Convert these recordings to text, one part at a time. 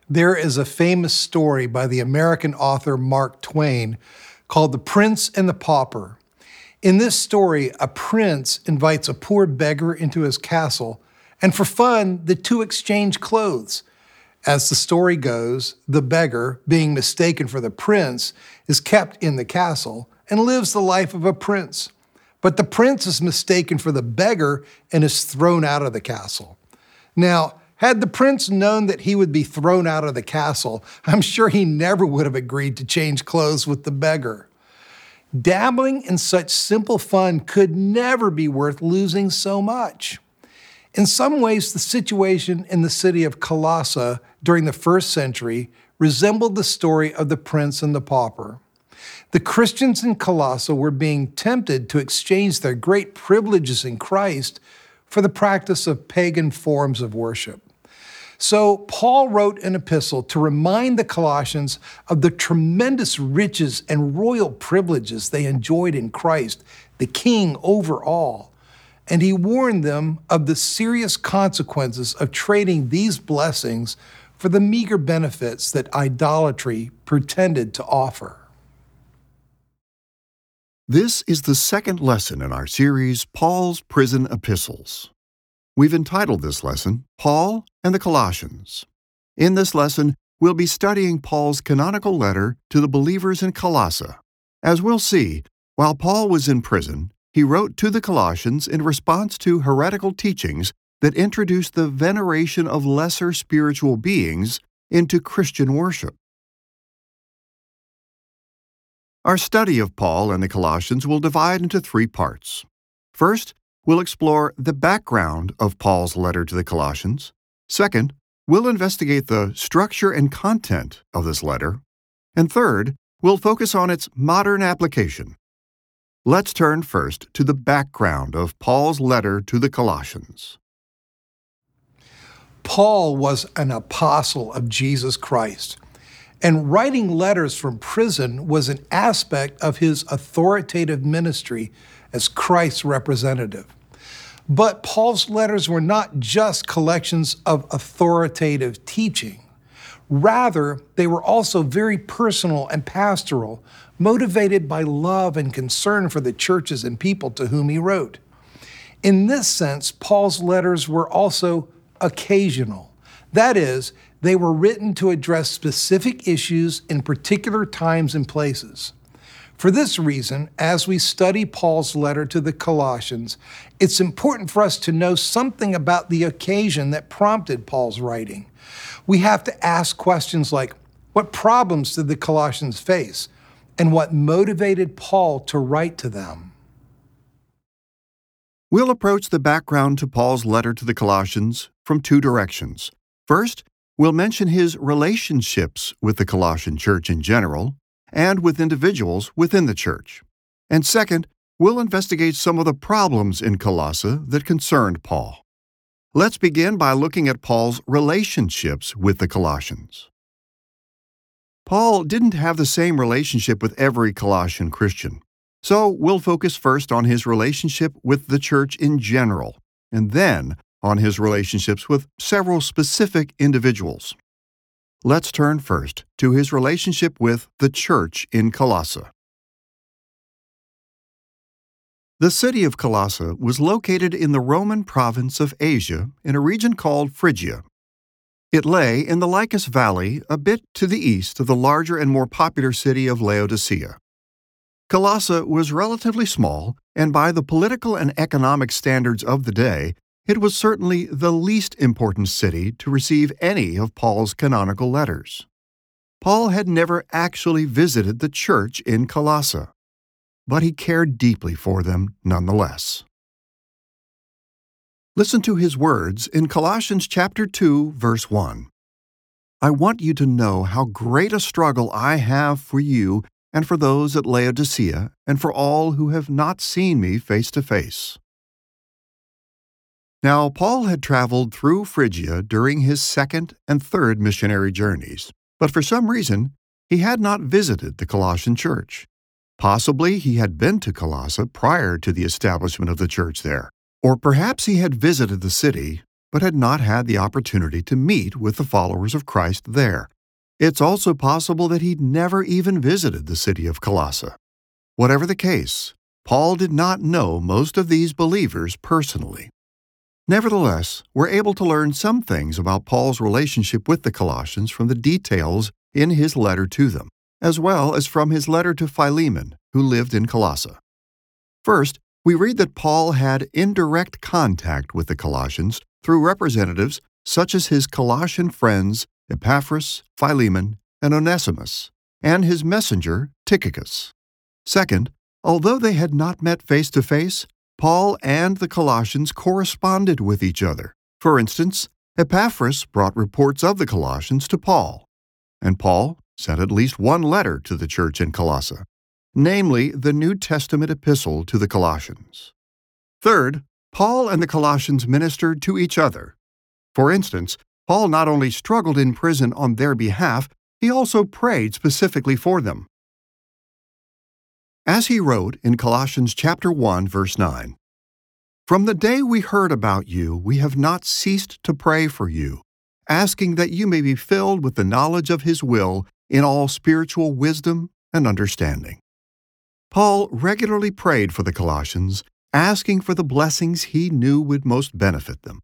There is a famous story by the American author Mark Twain called The Prince and the Pauper. In this story, a prince invites a poor beggar into his castle, and for fun, the two exchange clothes. As the story goes, the beggar, being mistaken for the prince, is kept in the castle and lives the life of a prince. But the prince is mistaken for the beggar and is thrown out of the castle. Now, had the prince known that he would be thrown out of the castle, I'm sure he never would have agreed to change clothes with the beggar. Dabbling in such simple fun could never be worth losing so much. In some ways, the situation in the city of Colossae during the first century resembled the story of the prince and the pauper. The Christians in Colossae were being tempted to exchange their great privileges in Christ for the practice of pagan forms of worship. So Paul wrote an epistle to remind the Colossians of the tremendous riches and royal privileges they enjoyed in Christ, the King over all. And he warned them of the serious consequences of trading these blessings for the meager benefits that idolatry pretended to offer. This is the second lesson in our series, Paul's Prison Epistles. We've entitled this lesson, Paul and the Colossians. In this lesson, we'll be studying Paul's canonical letter to the believers in Colossae. As we'll see, while Paul was in prison, he wrote to the Colossians in response to heretical teachings that introduced the veneration of lesser spiritual beings into Christian worship. Our study of Paul and the Colossians will divide into three parts. First, we'll explore the background of Paul's letter to the Colossians. Second, we'll investigate the structure and content of this letter. And third, we'll focus on its modern application. Let's turn first to the background of Paul's letter to the Colossians. Paul was an apostle of Jesus Christ, and writing letters from prison was an aspect of his authoritative ministry as Christ's representative. But Paul's letters were not just collections of authoritative teaching. Rather, they were also very personal and pastoral, motivated by love and concern for the churches and people to whom he wrote. In this sense, Paul's letters were also occasional. That is, they were written to address specific issues in particular times and places. For this reason, as we study Paul's letter to the Colossians, it's important for us to know something about the occasion that prompted Paul's writing. We have to ask questions like, what problems did the Colossians face, and what motivated Paul to write to them? We'll approach the background to Paul's letter to the Colossians from two directions. First, we'll mention his relationships with the Colossian church in general, and with individuals within the church. And second, we'll investigate some of the problems in Colossae that concerned Paul. Let's begin by looking at Paul's relationships with the Colossians. Paul didn't have the same relationship with every Colossian Christian, so we'll focus first on his relationship with the church in general, and then on his relationships with several specific individuals. Let's turn first to his relationship with the church in Colossae. The city of Colossae was located in the Roman province of Asia in a region called Phrygia. It lay in the Lycus Valley a bit to the east of the larger and more popular city of Laodicea. Colossae was relatively small, and by the political and economic standards of the day, it was certainly the least important city to receive any of Paul's canonical letters. Paul had never actually visited the church in Colossae, but he cared deeply for them nonetheless. Listen to his words in Colossians chapter 2, verse 1. I want you to know how great a struggle I have for you and for those at Laodicea and for all who have not seen me face to face. Now, Paul had traveled through Phrygia during his second and third missionary journeys, but for some reason, he had not visited the Colossian church. Possibly he had been to Colossae prior to the establishment of the church there, or perhaps he had visited the city, but had not had the opportunity to meet with the followers of Christ there. It's also possible that he'd never even visited the city of Colossae. Whatever the case, Paul did not know most of these believers personally. Nevertheless, we're able to learn some things about Paul's relationship with the Colossians from the details in his letter to them, as well as from his letter to Philemon, who lived in Colossae. First, we read that Paul had indirect contact with the Colossians through representatives such as his Colossian friends Epaphras, Philemon, and Onesimus, and his messenger Tychicus. Second, although they had not met face to face, Paul and the Colossians corresponded with each other. For instance, Epaphras brought reports of the Colossians to Paul, and Paul sent at least one letter to the church in Colossae, namely the New Testament epistle to the Colossians. Third, Paul and the Colossians ministered to each other. For instance, Paul not only struggled in prison on their behalf, he also prayed specifically for them. As he wrote in Colossians chapter 1, verse 9, "From the day we heard about you, we have not ceased to pray for you, asking that you may be filled with the knowledge of His will in all spiritual wisdom and understanding." Paul regularly prayed for the Colossians, asking for the blessings he knew would most benefit them.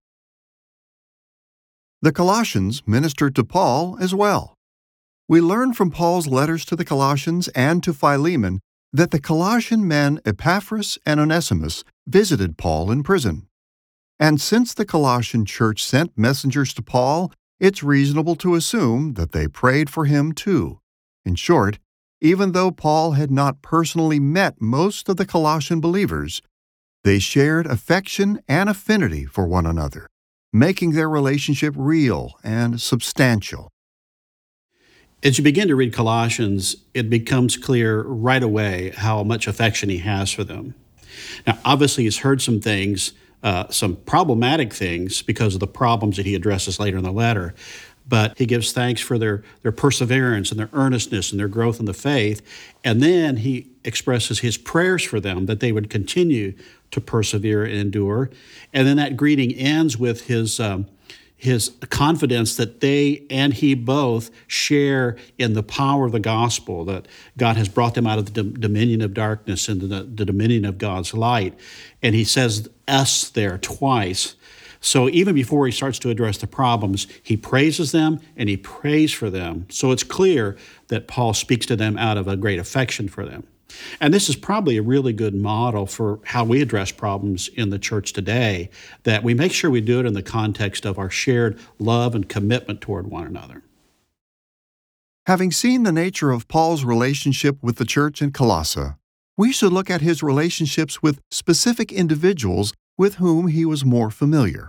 The Colossians ministered to Paul as well. We learn from Paul's letters to the Colossians and to Philemon that the Colossian men Epaphras and Onesimus visited Paul in prison. And since the Colossian church sent messengers to Paul, it's reasonable to assume that they prayed for him too. In short, even though Paul had not personally met most of the Colossian believers, they shared affection and affinity for one another, making their relationship real and substantial. As you begin to read Colossians, it becomes clear right away how much affection he has for them. Now, obviously, he's heard some things, some problematic things, because of the problems that he addresses later in the letter. But he gives thanks for their perseverance and their earnestness and their growth in the faith. And then he expresses his prayers for them, that they would continue to persevere and endure. And then that greeting ends with his confidence that they and he both share in the power of the gospel, that God has brought them out of the dominion of darkness into the dominion of God's light. And he says us there twice. So even before he starts to address the problems, he praises them and he prays for them. So it's clear that Paul speaks to them out of a great affection for them. And this is probably a really good model for how we address problems in the church today, that we make sure we do it in the context of our shared love and commitment toward one another. Having seen the nature of Paul's relationship with the church in Colossae, we should look at his relationships with specific individuals with whom he was more familiar.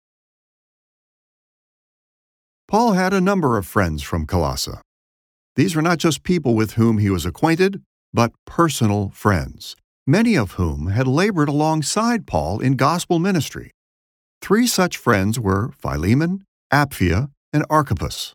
Paul had a number of friends from Colossae. These were not just people with whom he was acquainted, but personal friends, many of whom had labored alongside Paul in gospel ministry. 3 such friends were Philemon, Apphia, and Archippus.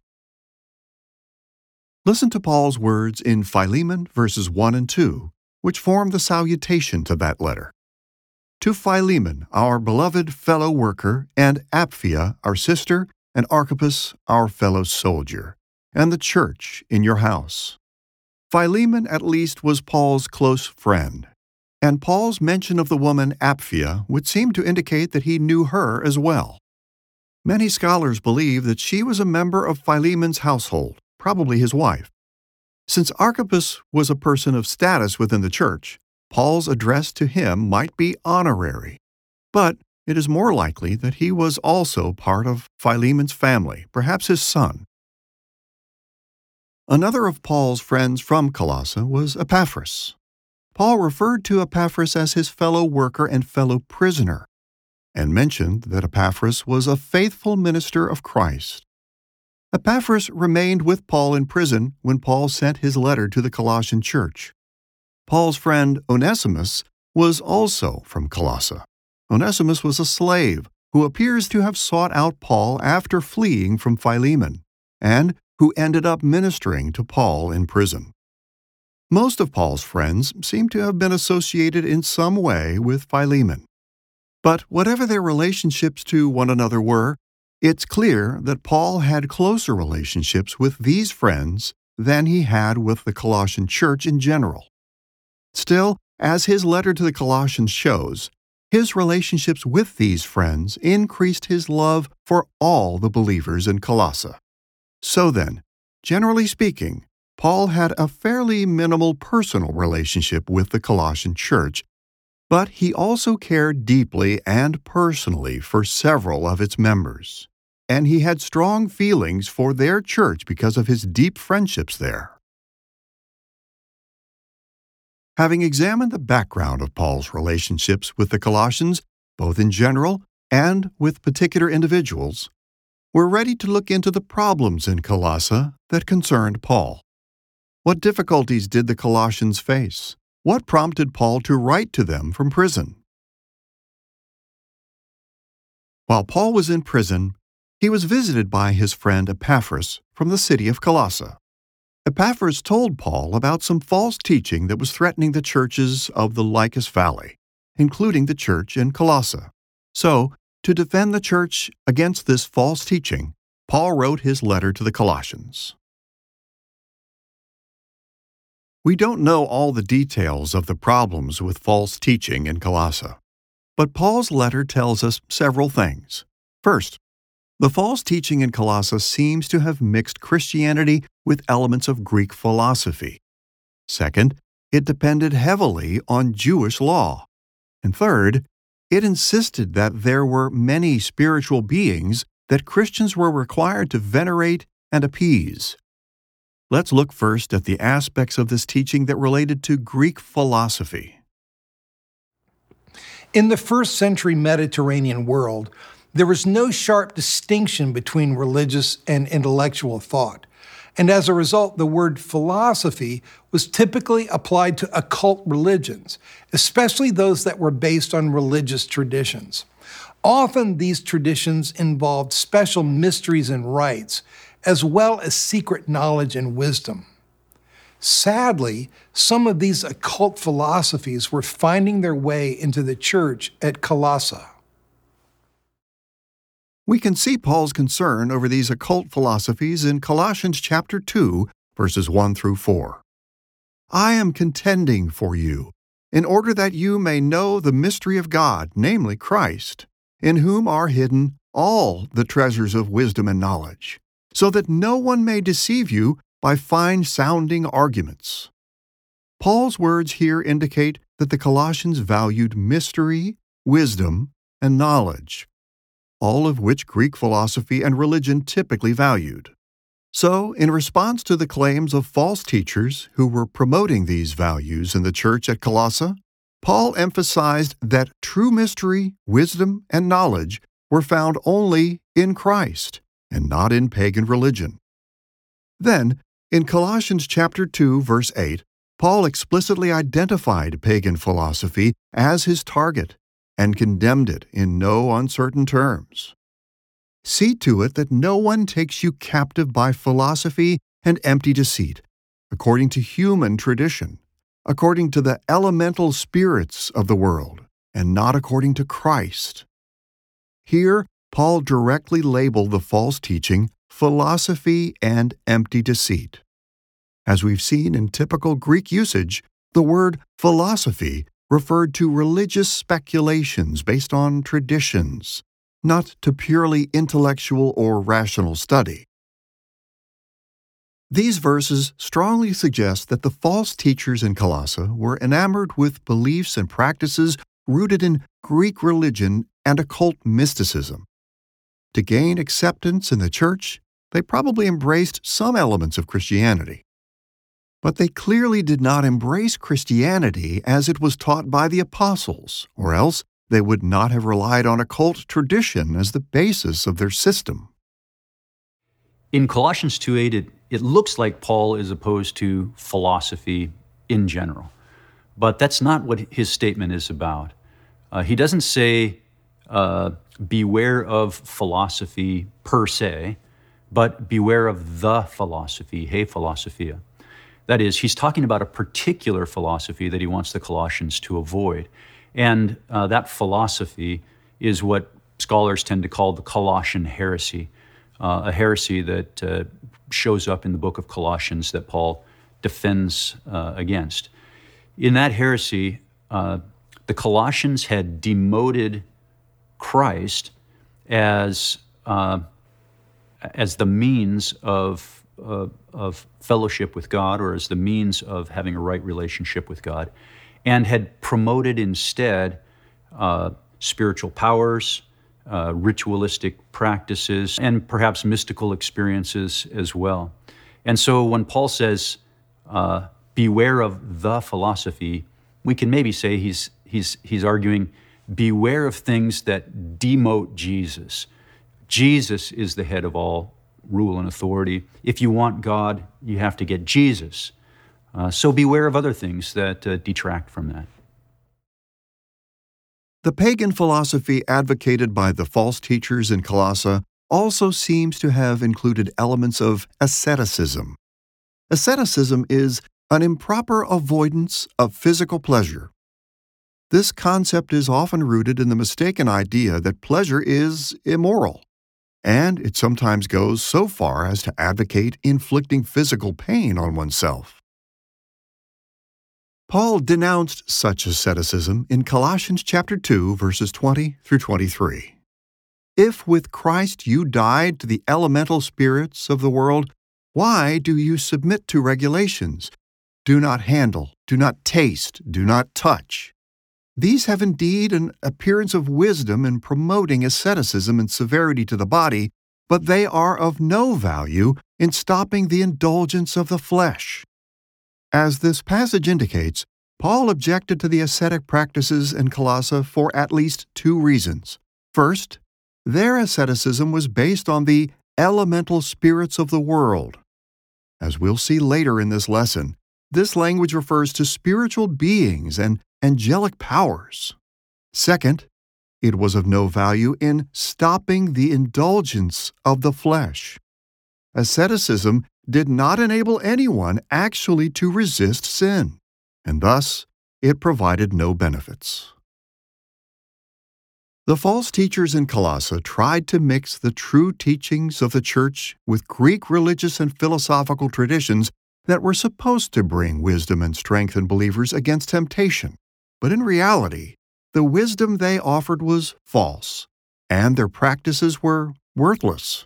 Listen to Paul's words in Philemon verses 1 and 2, which form the salutation to that letter. "To Philemon, our beloved fellow worker, and Apphia, our sister, and Archippus, our fellow soldier, and the church in your house." Philemon at least was Paul's close friend, and Paul's mention of the woman Apphia would seem to indicate that he knew her as well. Many scholars believe that she was a member of Philemon's household, probably his wife. Since Archippus was a person of status within the church, Paul's address to him might be honorary, but it is more likely that he was also part of Philemon's family, perhaps his son. Another of Paul's friends from Colossae was Epaphras. Paul referred to Epaphras as his fellow worker and fellow prisoner, and mentioned that Epaphras was a faithful minister of Christ. Epaphras remained with Paul in prison when Paul sent his letter to the Colossian church. Paul's friend Onesimus was also from Colossae. Onesimus was a slave who appears to have sought out Paul after fleeing from Philemon, and who ended up ministering to Paul in prison. Most of Paul's friends seem to have been associated in some way with Philemon. But whatever their relationships to one another were, it's clear that Paul had closer relationships with these friends than he had with the Colossian church in general. Still, as his letter to the Colossians shows, his relationships with these friends increased his love for all the believers in Colossae. So then, generally speaking, Paul had a fairly minimal personal relationship with the Colossian church, but he also cared deeply and personally for several of its members, and he had strong feelings for their church because of his deep friendships there. Having examined the background of Paul's relationships with the Colossians, both in general and with particular individuals, we're ready to look into the problems in Colossae that concerned Paul. What difficulties did the Colossians face? What prompted Paul to write to them from prison? While Paul was in prison, he was visited by his friend Epaphras from the city of Colossae. Epaphras told Paul about some false teaching that was threatening the churches of the Lycus Valley, including the church in Colossae. So, to defend the church against this false teaching, Paul wrote his letter to the Colossians. We don't know all the details of the problems with false teaching in Colossae, but Paul's letter tells us several things. First, the false teaching in Colossae seems to have mixed Christianity with elements of Greek philosophy. Second, it depended heavily on Jewish law. And third, it insisted that there were many spiritual beings that Christians were required to venerate and appease. Let's look first at the aspects of this teaching that related to Greek philosophy. In the first century Mediterranean world, there was no sharp distinction between religious and intellectual thought. And as a result, the word philosophy was typically applied to occult religions, especially those that were based on religious traditions. Often these traditions involved special mysteries and rites, as well as secret knowledge and wisdom. Sadly, some of these occult philosophies were finding their way into the church at Colossae. We can see Paul's concern over these occult philosophies in Colossians chapter 2, verses 1 through 4. I am contending for you, in order that you may know the mystery of God, namely Christ, in whom are hidden all the treasures of wisdom and knowledge, so that no one may deceive you by fine-sounding arguments. Paul's words here indicate that the Colossians valued mystery, wisdom, and knowledge, all of which Greek philosophy and religion typically valued. So, in response to the claims of false teachers who were promoting these values in the church at Colossae, Paul emphasized that true mystery, wisdom, and knowledge were found only in Christ and not in pagan religion. Then, in Colossians chapter 2, verse 8, Paul explicitly identified pagan philosophy as his target and condemned it in no uncertain terms. See to it that no one takes you captive by philosophy and empty deceit, according to human tradition, according to the elemental spirits of the world, and not according to Christ. Here, Paul directly labeled the false teaching philosophy and empty deceit. As we've seen in typical Greek usage, the word philosophy referred to religious speculations based on traditions, not to purely intellectual or rational study. These verses strongly suggest that the false teachers in Colossae were enamored with beliefs and practices rooted in Greek religion and occult mysticism. To gain acceptance in the church, they probably embraced some elements of Christianity. But they clearly did not embrace Christianity as it was taught by the apostles, or else they would not have relied on occult tradition as the basis of their system. In Colossians 2:8, it looks like Paul is opposed to philosophy in general. But that's not what his statement is about. He doesn't say, beware of philosophy per se, but beware of the philosophy, he philosophia. That is, he's talking about a particular philosophy that he wants the Colossians to avoid. And that philosophy is what scholars tend to call the Colossian heresy, a heresy that shows up in the book of Colossians that Paul defends against. In that heresy, the Colossians had demoted Christ as the means of fellowship with God, or as the means of having a right relationship with God, and had promoted instead spiritual powers, ritualistic practices, and perhaps mystical experiences as well. And so when Paul says, beware of the philosophy, we can maybe say he's arguing, beware of things that demote Jesus. Jesus is the head of all rule and authority. If you want God, you have to get Jesus. So beware of other things that detract from that. The pagan philosophy advocated by the false teachers in Colossae also seems to have included elements of asceticism. Asceticism is an improper avoidance of physical pleasure. This concept is often rooted in the mistaken idea that pleasure is immoral, and it sometimes goes so far as to advocate inflicting physical pain on oneself. Paul denounced such asceticism in Colossians chapter 2, verses 20 through 23. If with Christ you died to the elemental spirits of the world, why do you submit to regulations? Do not handle, do not taste, do not touch. These have indeed an appearance of wisdom in promoting asceticism and severity to the body, but they are of no value in stopping the indulgence of the flesh. As this passage indicates, Paul objected to the ascetic practices in Colossae for at least two reasons. First, their asceticism was based on the elemental spirits of the world. As we'll see later in this lesson, this language refers to spiritual beings and angelic powers. Second, it was of no value in stopping the indulgence of the flesh. Asceticism did not enable anyone actually to resist sin, and thus it provided no benefits. The false teachers in Colossae tried to mix the true teachings of the church with Greek religious and philosophical traditions that were supposed to bring wisdom and strength in believers against temptation. But in reality, the wisdom they offered was false, and their practices were worthless.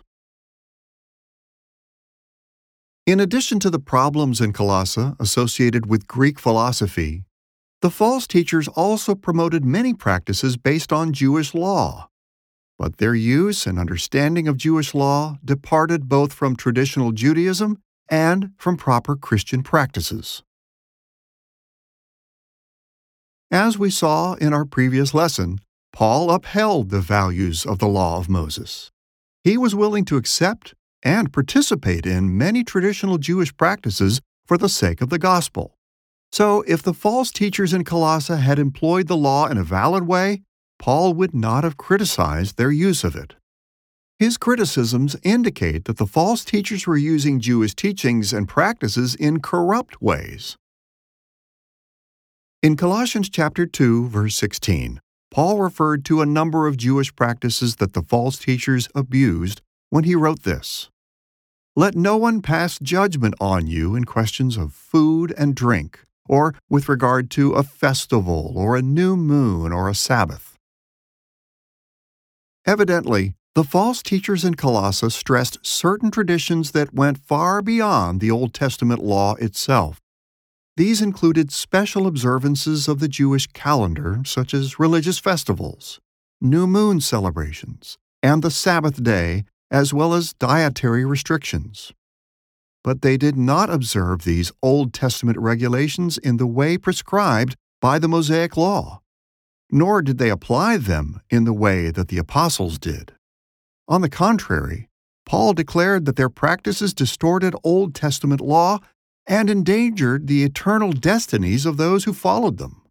In addition to the problems in Colossae associated with Greek philosophy, the false teachers also promoted many practices based on Jewish law. But their use and understanding of Jewish law departed both from traditional Judaism and from proper Christian practices. As we saw in our previous lesson, Paul upheld the values of the law of Moses. He was willing to accept and participate in many traditional Jewish practices for the sake of the gospel. So, if the false teachers in Colossae had employed the law in a valid way, Paul would not have criticized their use of it. His criticisms indicate that the false teachers were using Jewish teachings and practices in corrupt ways. In Colossians chapter 2, verse 16, Paul referred to a number of Jewish practices that the false teachers abused when he wrote this: "Let no one pass judgment on you in questions of food and drink, or with regard to a festival, or a new moon, or a Sabbath." Evidently, the false teachers in Colossae stressed certain traditions that went far beyond the Old Testament law itself. These included special observances of the Jewish calendar, such as religious festivals, new moon celebrations, and the Sabbath day, as well as dietary restrictions. But they did not observe these Old Testament regulations in the way prescribed by the Mosaic Law, nor did they apply them in the way that the apostles did. On the contrary, Paul declared that their practices distorted Old Testament law and endangered the eternal destinies of those who followed them.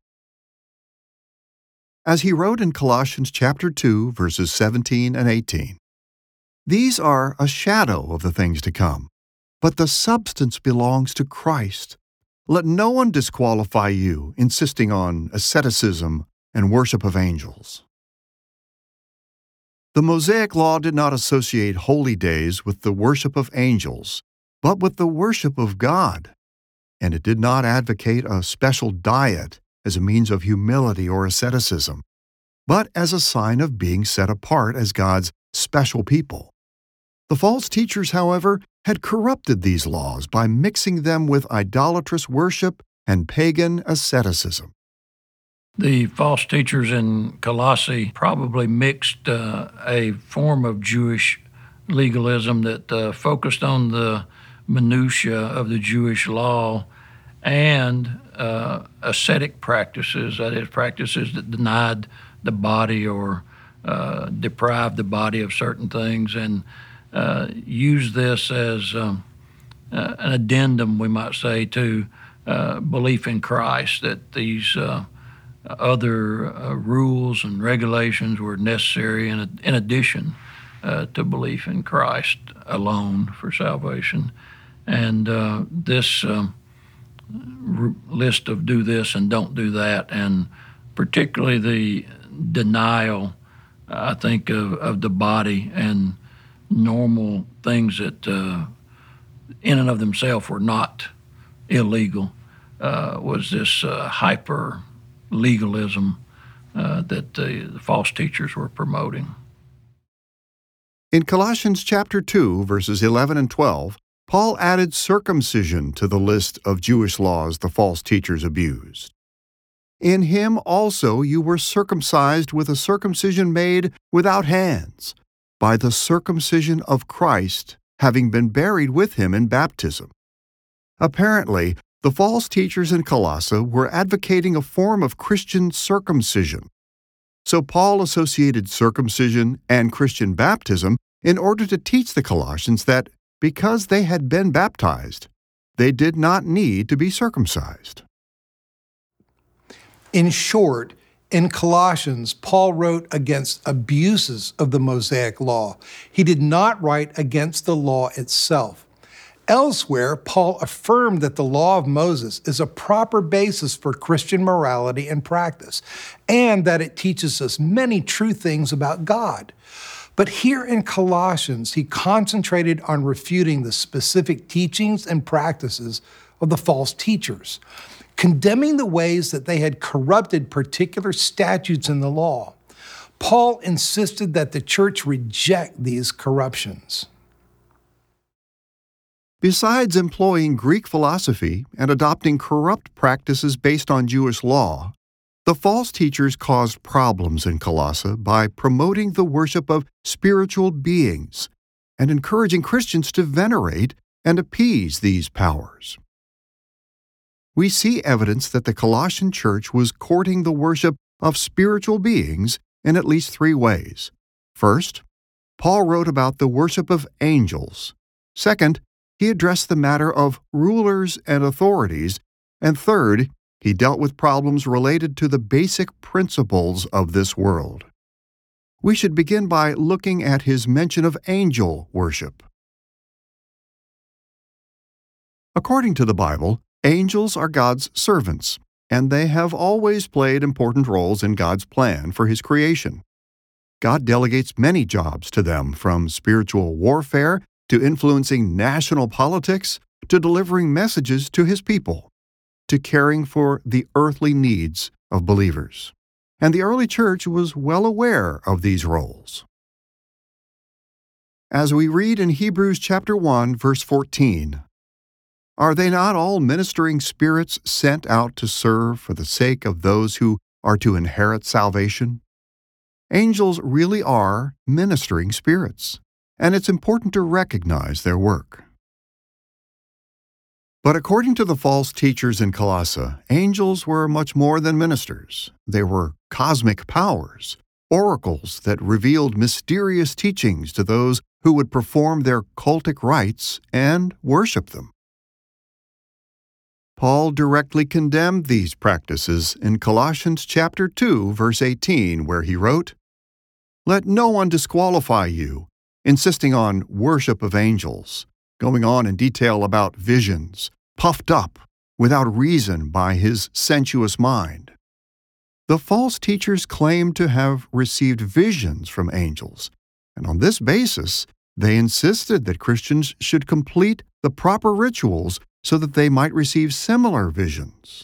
As he wrote in Colossians chapter 2, verses 17 and 18, "These are a shadow of the things to come, but the substance belongs to Christ. Let no one disqualify you, insisting on asceticism and worship of angels." The Mosaic Law did not associate holy days with the worship of angels, but with the worship of God, and it did not advocate a special diet as a means of humility or asceticism, but as a sign of being set apart as God's special people. The false teachers, however, had corrupted these laws by mixing them with idolatrous worship and pagan asceticism. The false teachers in Colossae probably mixed a form of Jewish legalism that focused on the minutiae of the Jewish law and ascetic practices, that is, practices that denied the body or deprived the body of certain things, and used this as an addendum, we might say, to belief in Christ, that these other rules and regulations were necessary in addition to belief in Christ alone for salvation. And this list of do this and don't do that, and particularly the denial, I think, of the body and normal things that in and of themselves were not illegal, was this hyper legalism that the false teachers were promoting. In Colossians chapter 2, verses 11 and 12, Paul added circumcision to the list of Jewish laws the false teachers abused. In him also you were circumcised with a circumcision made without hands, by the circumcision of Christ, having been buried with him in baptism. Apparently, the false teachers in Colossae were advocating a form of Christian circumcision. So Paul associated circumcision and Christian baptism in order to teach the Colossians that because they had been baptized, they did not need to be circumcised. In short, in Colossians, Paul wrote against abuses of the Mosaic Law. He did not write against the law itself. Elsewhere, Paul affirmed that the law of Moses is a proper basis for Christian morality and practice, and that it teaches us many true things about God. But here in Colossians, he concentrated on refuting the specific teachings and practices of the false teachers, condemning the ways that they had corrupted particular statutes in the law. Paul insisted that the church reject these corruptions. Besides employing Greek philosophy and adopting corrupt practices based on Jewish law, the false teachers caused problems in Colossae by promoting the worship of spiritual beings and encouraging Christians to venerate and appease these powers. We see evidence that the Colossian church was courting the worship of spiritual beings in at least three ways. First, Paul wrote about the worship of angels. Second, he addressed the matter of rulers and authorities. And third, he dealt with problems related to the basic principles of this world. We should begin by looking at his mention of angel worship. According to the Bible, angels are God's servants, and they have always played important roles in God's plan for His creation. God delegates many jobs to them, from spiritual warfare to influencing national politics to delivering messages to His people, to caring for the earthly needs of believers. And the early church was well aware of these roles. As we read in Hebrews chapter 1, verse 14, "Are they not all ministering spirits sent out to serve for the sake of those who are to inherit salvation?" Angels really are ministering spirits, and it's important to recognize their work. But according to the false teachers in Colossae, angels were much more than ministers. They were cosmic powers, oracles that revealed mysterious teachings to those who would perform their cultic rites and worship them. Paul directly condemned these practices in Colossians chapter 2, verse 18, where he wrote, "Let no one disqualify you, insisting on worship of angels, going on in detail about visions, puffed up without reason by his sensuous mind." The false teachers claimed to have received visions from angels, and on this basis, they insisted that Christians should complete the proper rituals so that they might receive similar visions.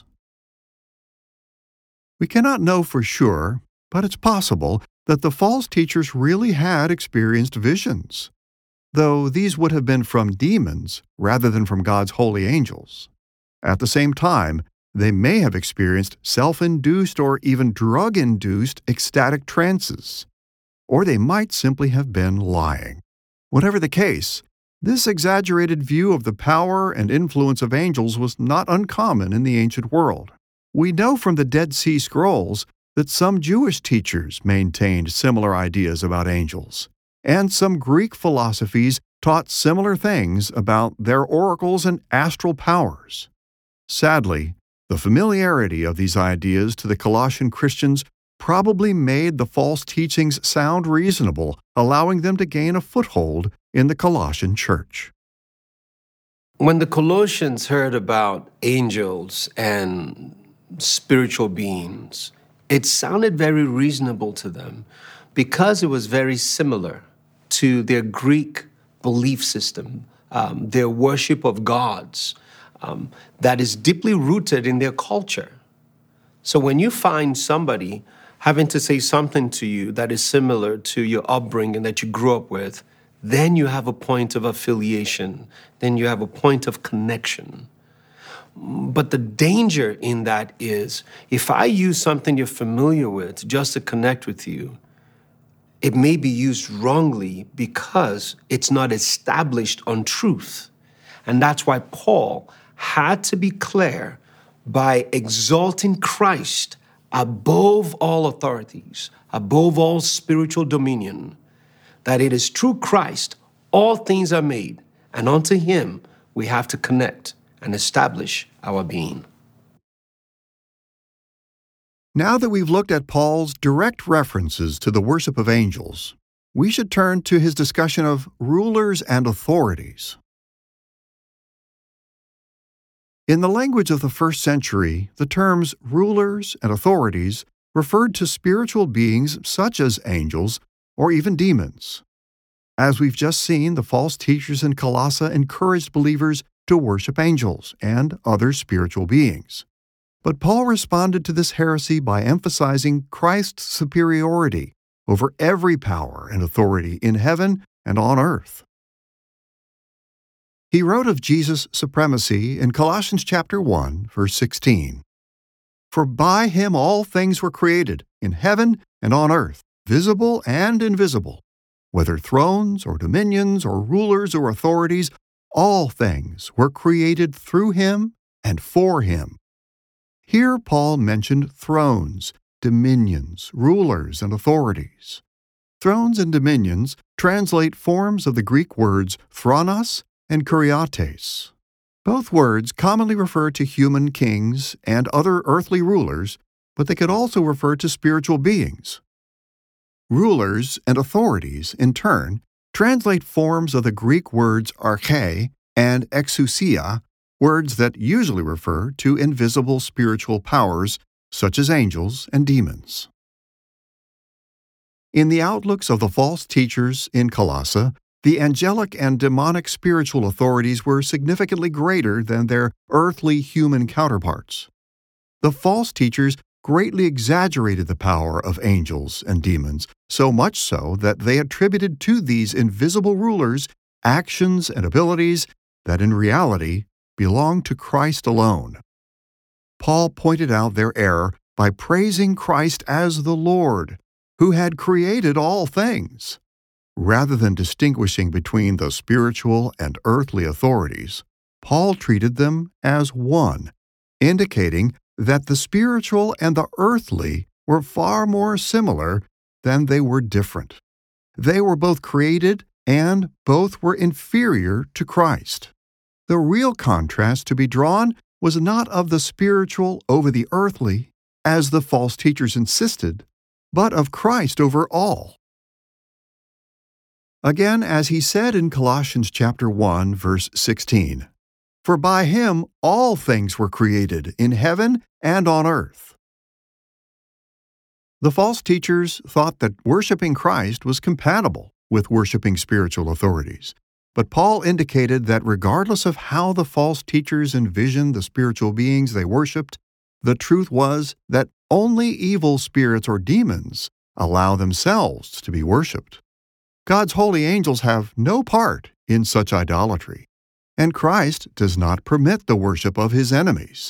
We cannot know for sure, but it's possible that the false teachers really had experienced visions, though these would have been from demons rather than from God's holy angels. At the same time, they may have experienced self-induced or even drug-induced ecstatic trances, or they might simply have been lying. Whatever the case, this exaggerated view of the power and influence of angels was not uncommon in the ancient world. We know from the Dead Sea Scrolls that some Jewish teachers maintained similar ideas about angels, and some Greek philosophies taught similar things about their oracles and astral powers. Sadly, the familiarity of these ideas to the Colossian Christians probably made the false teachings sound reasonable, allowing them to gain a foothold in the Colossian church. When the Colossians heard about angels and spiritual beings, it sounded very reasonable to them because it was very similar to their Greek belief system, their worship of gods, that is deeply rooted in their culture. So when you find somebody having to say something to you that is similar to your upbringing that you grew up with, then you have a point of affiliation, then you have a point of connection. But the danger in that is, if I use something you're familiar with just to connect with you, it may be used wrongly because it's not established on truth. And that's why Paul had to be clear by exalting Christ above all authorities, above all spiritual dominion, that it is through Christ all things are made, and unto him we have to connect and establish our being. Now that we've looked at Paul's direct references to the worship of angels, we should turn to his discussion of rulers and authorities. In the language of the first century, the terms rulers and authorities referred to spiritual beings such as angels or even demons. As we've just seen, the false teachers in Colossae encouraged believers to worship angels and other spiritual beings. But Paul responded to this heresy by emphasizing Christ's superiority over every power and authority in heaven and on earth. He wrote of Jesus' supremacy in Colossians chapter 1, verse 16. For by him all things were created, in heaven and on earth, visible and invisible, whether thrones or dominions or rulers or authorities, all things were created through him and for him. Here Paul mentioned thrones, dominions, rulers, and authorities. Thrones and dominions translate forms of the Greek words thronos and kuriates. Both words commonly refer to human kings and other earthly rulers, but they could also refer to spiritual beings. Rulers and authorities, in turn, translate forms of the Greek words arche and exousia, words that usually refer to invisible spiritual powers such as angels and demons. In the outlooks of the false teachers in Colossae, the angelic and demonic spiritual authorities were significantly greater than their earthly human counterparts. The false teachers greatly exaggerated the power of angels and demons, so much so that they attributed to these invisible rulers actions and abilities that in reality belonged to Christ alone. Paul pointed out their error by praising Christ as the Lord, who had created all things. Rather than distinguishing between the spiritual and earthly authorities, Paul treated them as one, indicating that the spiritual and the earthly were far more similar than they were different. They were both created and both were inferior to Christ. The real contrast to be drawn was not of the spiritual over the earthly, as the false teachers insisted, but of Christ over all. Again, as he said in Colossians chapter 1, verse 16, For by him all things were created, in heaven and on earth. The false teachers thought that worshiping Christ was compatible with worshiping spiritual authorities. But Paul indicated that regardless of how the false teachers envisioned the spiritual beings they worshiped, the truth was that only evil spirits or demons allow themselves to be worshiped. God's holy angels have no part in such idolatry, and Christ does not permit the worship of his enemies.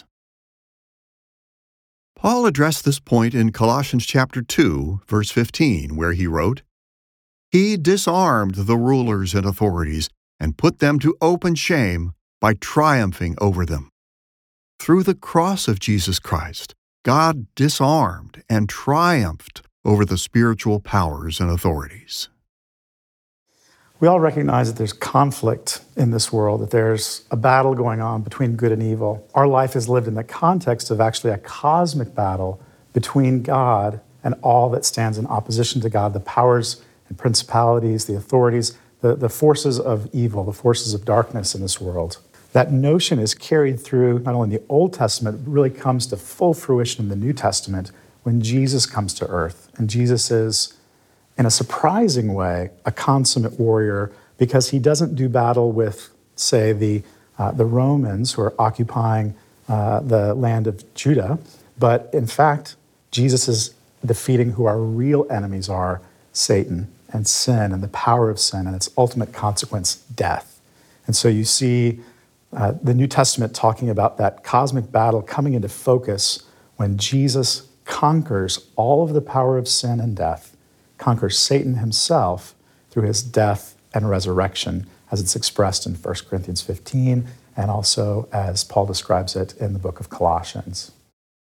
Paul addressed this point in Colossians chapter 2, verse 15, where he wrote, "He disarmed the rulers and authorities and put them to open shame by triumphing over them." Through the cross of Jesus Christ, God disarmed and triumphed over the spiritual powers and authorities. We all recognize that there's conflict in this world, that there's a battle going on between good and evil. Our life is lived in the context of actually a cosmic battle between God and all that stands in opposition to God, the powers and principalities, the authorities, the forces of evil, the forces of darkness in this world. That notion is carried through not only the Old Testament, but really comes to full fruition in the New Testament when Jesus comes to earth. And Jesus is, in a surprising way, a consummate warrior because he doesn't do battle with, say, the Romans who are occupying the land of Judah, but in fact, Jesus is defeating who our real enemies are, Satan and sin and the power of sin and its ultimate consequence, death. And so you see the New Testament talking about that cosmic battle coming into focus when Jesus conquers all of the power of sin and death, conquers Satan himself through his death and resurrection, as it's expressed in 1 Corinthians 15, and also as Paul describes it in the book of Colossians.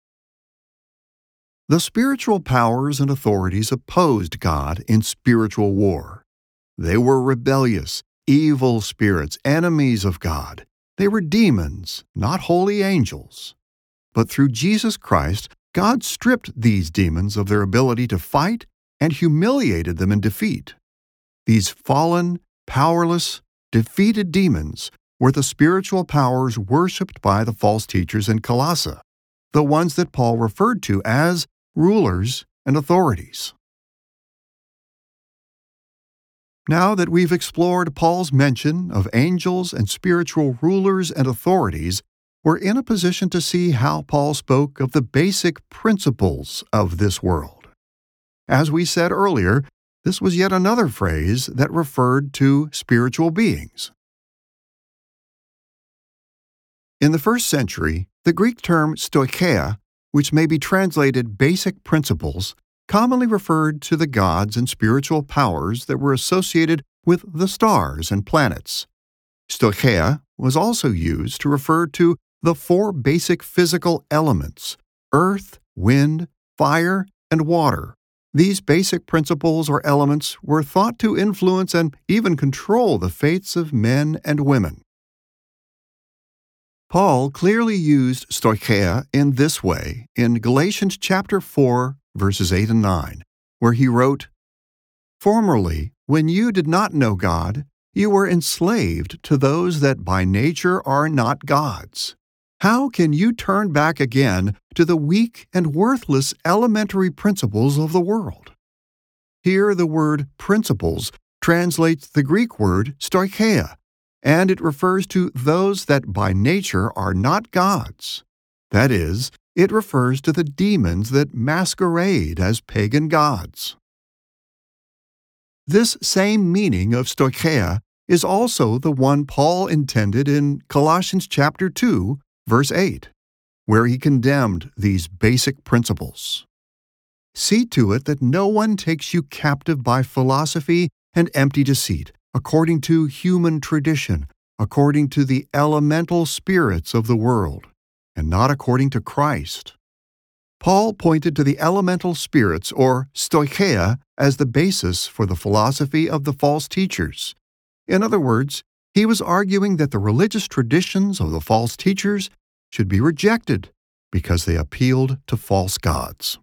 The spiritual powers and authorities opposed God in spiritual war. They were rebellious, evil spirits, enemies of God. They were demons, not holy angels. But through Jesus Christ, God stripped these demons of their ability to fight and humiliated them in defeat. These fallen, powerless, defeated demons were the spiritual powers worshipped by the false teachers in Colossae, the ones that Paul referred to as rulers and authorities. Now that we've explored Paul's mention of angels and spiritual rulers and authorities, we're in a position to see how Paul spoke of the basic principles of this world. As we said earlier, this was yet another phrase that referred to spiritual beings. In the first century, the Greek term stoicheia, which may be translated basic principles, commonly referred to the gods and spiritual powers that were associated with the stars and planets. Stoicheia was also used to refer to the four basic physical elements: earth, wind, fire, and water. These basic principles or elements were thought to influence and even control the fates of men and women. Paul clearly used stoicheia in this way in Galatians chapter 4, verses 8 and 9, where he wrote, "Formerly, when you did not know God, you were enslaved to those that by nature are not gods. How can you turn back again to the weak and worthless elementary principles of the world?" Here the word principles translates the Greek word stoicheia, and it refers to those that by nature are not gods. That is, it refers to the demons that masquerade as pagan gods. This same meaning of stoicheia is also the one Paul intended in Colossians chapter 2, verse 8, where he condemned these basic principles. See to it that no one takes you captive by philosophy and empty deceit, according to human tradition, according to the elemental spirits of the world, and not according to Christ. Paul pointed to the elemental spirits, or stoicheia, as the basis for the philosophy of the false teachers. In other words, he was arguing that the religious traditions of the false teachers should be rejected because they appealed to false gods.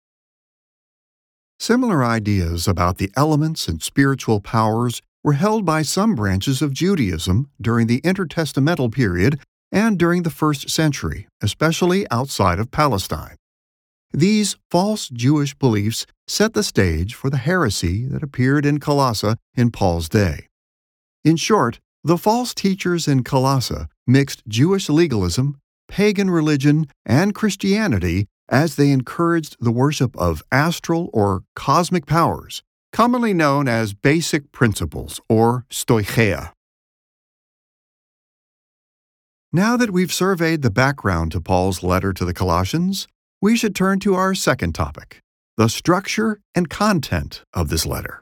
Similar ideas about the elements and spiritual powers were held by some branches of Judaism during the intertestamental period and during the first century, especially outside of Palestine. These false Jewish beliefs set the stage for the heresy that appeared in Colossae in Paul's day. In short, the false teachers in Colossae mixed Jewish legalism, pagan religion, and Christianity as they encouraged the worship of astral or cosmic powers, commonly known as basic principles or stoicheia. Now that we've surveyed the background to Paul's letter to the Colossians, we should turn to our second topic, the structure and content of this letter.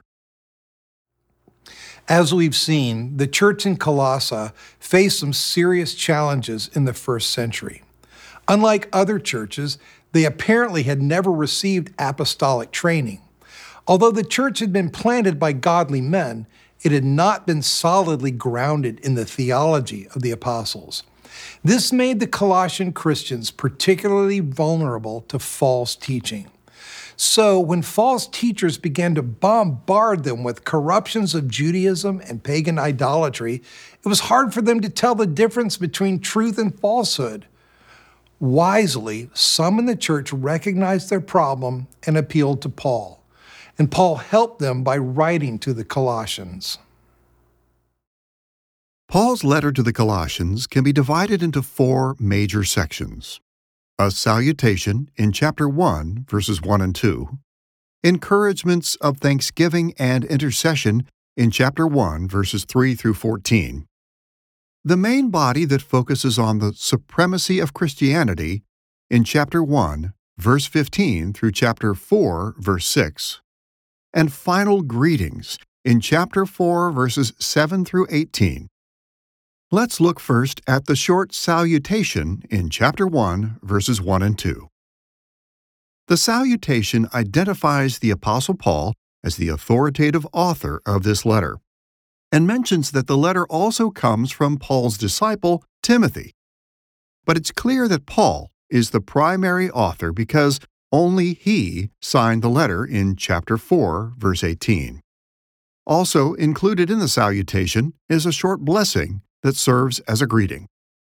As we've seen, the church in Colossae faced some serious challenges in the first century. Unlike other churches, they apparently had never received apostolic training. Although the church had been planted by godly men, it had not been solidly grounded in the theology of the apostles. This made the Colossian Christians particularly vulnerable to false teaching. So when false teachers began to bombard them with corruptions of Judaism and pagan idolatry, it was hard for them to tell the difference between truth and falsehood. Wisely, some in the church recognized their problem and appealed to Paul. And Paul helped them by writing to the Colossians. Paul's letter to the Colossians can be divided into 4 major sections. A salutation in chapter 1, verses 1 and 2, encouragements of thanksgiving and intercession in chapter 1, verses 3 through 14, the main body that focuses on the supremacy of Christianity in chapter 1, verse 15 through chapter 4, verse 6, and final greetings in chapter 4, verses 7 through 18. Let's look first at the short salutation in chapter 1, verses 1 and 2. The salutation identifies the Apostle Paul as the authoritative author of this letter, and mentions that the letter also comes from Paul's disciple, Timothy. But it's clear that Paul is the primary author because only he signed the letter in chapter 4, verse 18. Also included in the salutation is a short blessing that serves as a greeting.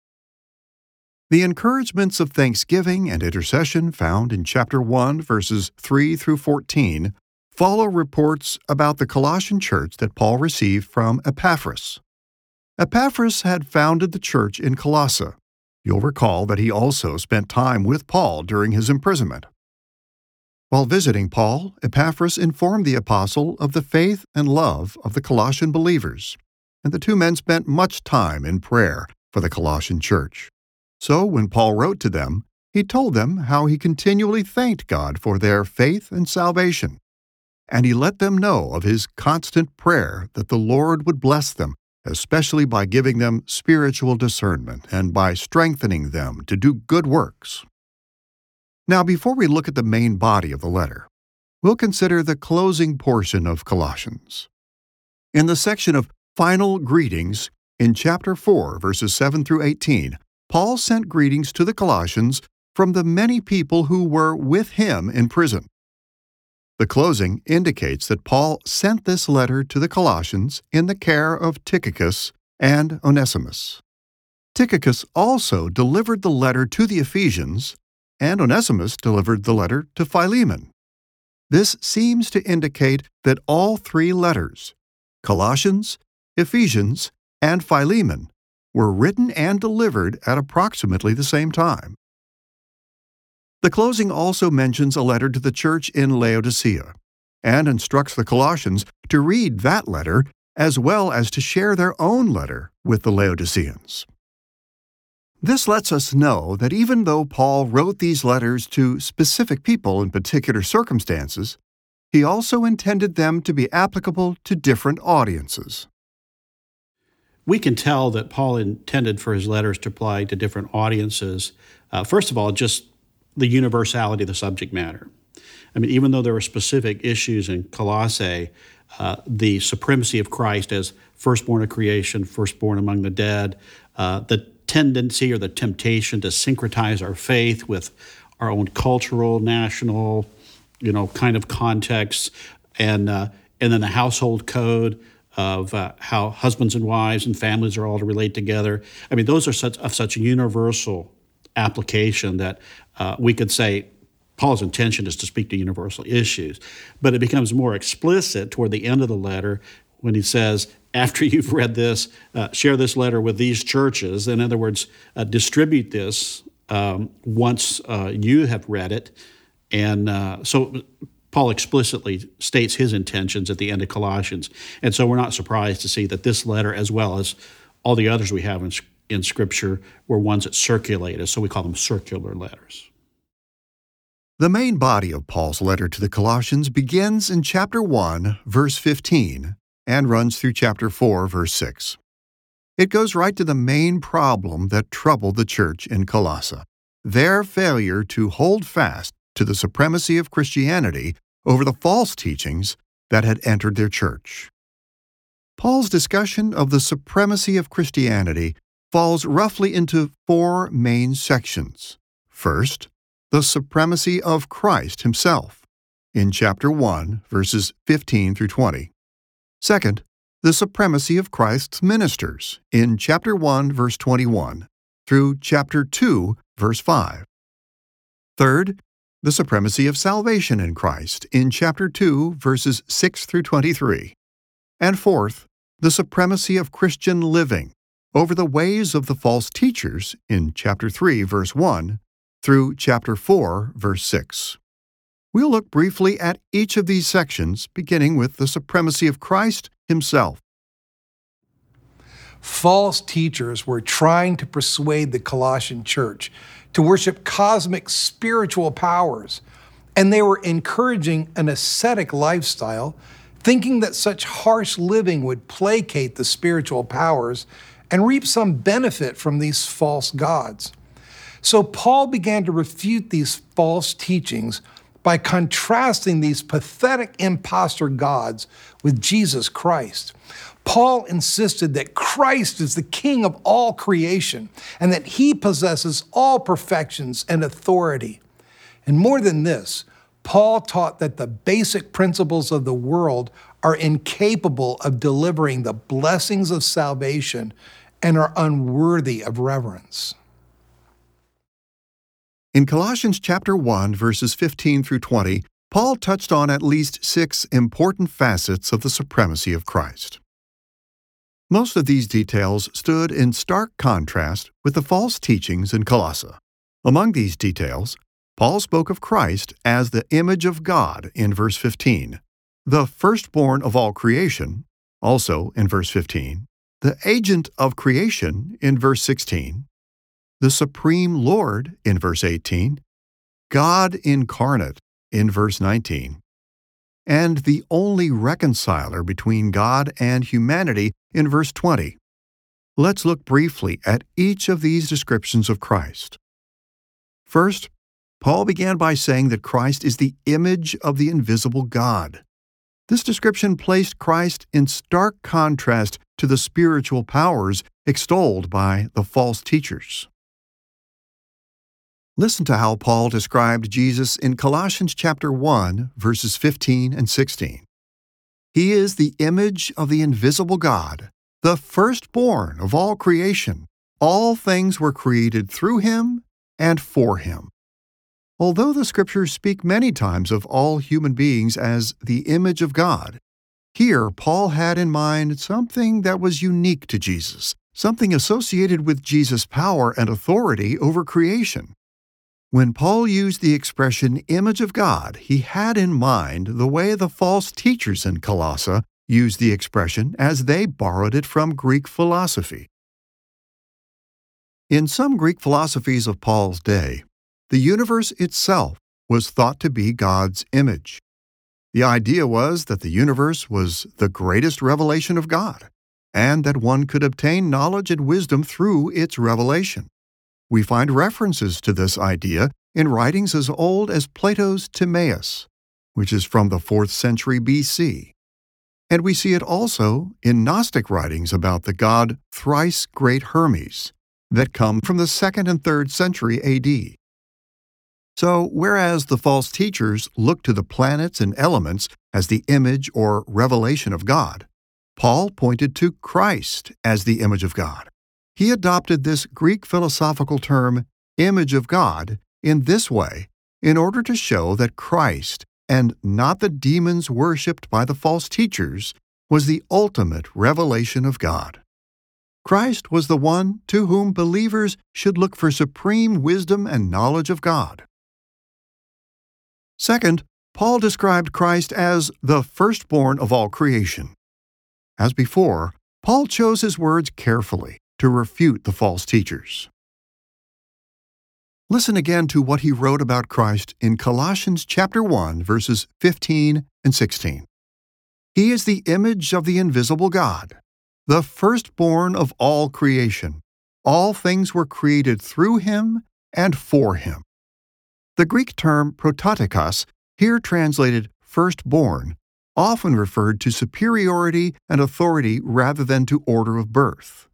The encouragements of thanksgiving and intercession found in chapter 1, verses 3 through 14, follow reports about the Colossian church that Paul received from Epaphras. Epaphras had founded the church in Colossae. You'll recall that he also spent time with Paul during his imprisonment. While visiting Paul, Epaphras informed the apostle of the faith and love of the Colossian believers, and the two men spent much time in prayer for the Colossian church. So when Paul wrote to them, he told them how he continually thanked God for their faith and salvation, and he let them know of his constant prayer that the Lord would bless them, especially by giving them spiritual discernment and by strengthening them to do good works. Now, before we look at the main body of the letter, we'll consider the closing portion of Colossians. In the section of final greetings, in chapter 4, verses 7 through 18, Paul sent greetings to the Colossians from the many people who were with him in prison. The closing indicates that Paul sent this letter to the Colossians in the care of Tychicus and Onesimus. Tychicus also delivered the letter to the Ephesians, and Onesimus delivered the letter to Philemon. This seems to indicate that all 3 letters, Colossians, Ephesians, and Philemon, were written and delivered at approximately the same time. The closing also mentions a letter to the church in Laodicea, and instructs the Colossians to read that letter as well as to share their own letter with the Laodiceans. This lets us know that even though Paul wrote these letters to specific people in particular circumstances, he also intended them to be applicable to different audiences. We can tell that Paul intended for his letters to apply to different audiences. First of all, just the universality of the subject matter. I mean, even though there were specific issues in Colossae, the supremacy of Christ as firstborn of creation, firstborn among the dead, the tendency or the temptation to syncretize our faith with our own cultural, national, kind of context, and then the household code of how husbands and wives and families are all to relate together. I mean, those are such a universal application that we could say Paul's intention is to speak to universal issues, but it becomes more explicit toward the end of the letter when he says, after you've read this, share this letter with these churches. In other words, distribute this once you have read it. And so Paul explicitly states his intentions at the end of Colossians. And so we're not surprised to see that this letter, as well as all the others we have in Scripture, were ones that circulated. So we call them circular letters. The main body of Paul's letter to the Colossians begins in chapter 1, verse 15, and runs through chapter 4, verse 6. It goes right to the main problem that troubled the church in Colossae, their failure to hold fast to the supremacy of Christianity over the false teachings that had entered their church. Paul's discussion of the supremacy of Christianity falls roughly into 4 main sections. First, the supremacy of Christ himself, in chapter 1, verses 15 through 20. Second, the supremacy of Christ's ministers, in chapter 1, verse 21, through chapter 2, verse 5. Third, the supremacy of salvation in Christ, in chapter 2, verses 6 through 23. And fourth, the supremacy of Christian living over the ways of the false teachers, in chapter 3, verse 1, through chapter 4, verse 6. We'll look briefly at each of these sections, beginning with the supremacy of Christ himself. False teachers were trying to persuade the Colossian church to worship cosmic spiritual powers, and they were encouraging an ascetic lifestyle, thinking that such harsh living would placate the spiritual powers and reap some benefit from these false gods. So Paul began to refute these false teachings by contrasting these pathetic impostor gods with Jesus Christ. Paul insisted that Christ is the King of all creation and that he possesses all perfections and authority. And more than this, Paul taught that the basic principles of the world are incapable of delivering the blessings of salvation and are unworthy of reverence. In Colossians chapter 1, verses 15 through 20, Paul touched on at least 6 important facets of the supremacy of Christ. Most of these details stood in stark contrast with the false teachings in Colossae. Among these details, Paul spoke of Christ as the image of God in verse 15, the firstborn of all creation, also in verse 15, the agent of creation in verse 16, the supreme Lord in verse 18, God incarnate in verse 19, and the only reconciler between God and humanity in verse 20. Let's look briefly at each of these descriptions of Christ. First, Paul began by saying that Christ is the image of the invisible God. This description placed Christ in stark contrast to the spiritual powers extolled by the false teachers. Listen to how Paul described Jesus in Colossians chapter 1, verses 15 and 16. He is the image of the invisible God, the firstborn of all creation. All things were created through him and for him. Although the Scriptures speak many times of all human beings as the image of God, here Paul had in mind something that was unique to Jesus, something associated with Jesus' power and authority over creation. When Paul used the expression image of God, he had in mind the way the false teachers in Colossae used the expression as they borrowed it from Greek philosophy. In some Greek philosophies of Paul's day, the universe itself was thought to be God's image. The idea was that the universe was the greatest revelation of God, and that one could obtain knowledge and wisdom through its revelation. We find references to this idea in writings as old as Plato's Timaeus, which is from the 4th century BC. And we see it also in Gnostic writings about the god thrice great Hermes that come from the 2nd and 3rd century AD. So, whereas the false teachers looked to the planets and elements as the image or revelation of God, Paul pointed to Christ as the image of God. He adopted this Greek philosophical term, image of God, in this way in order to show that Christ, and not the demons worshipped by the false teachers, was the ultimate revelation of God. Christ was the one to whom believers should look for supreme wisdom and knowledge of God. Second, Paul described Christ as the firstborn of all creation. As before, Paul chose his words carefully to refute the false teachers. Listen again to what he wrote about Christ in Colossians chapter 1, verses 15 and 16. He is the image of the invisible God, the firstborn of all creation. All things were created through him and for him. The Greek term prototokos, here translated firstborn, often referred to superiority and authority rather than to order of birth.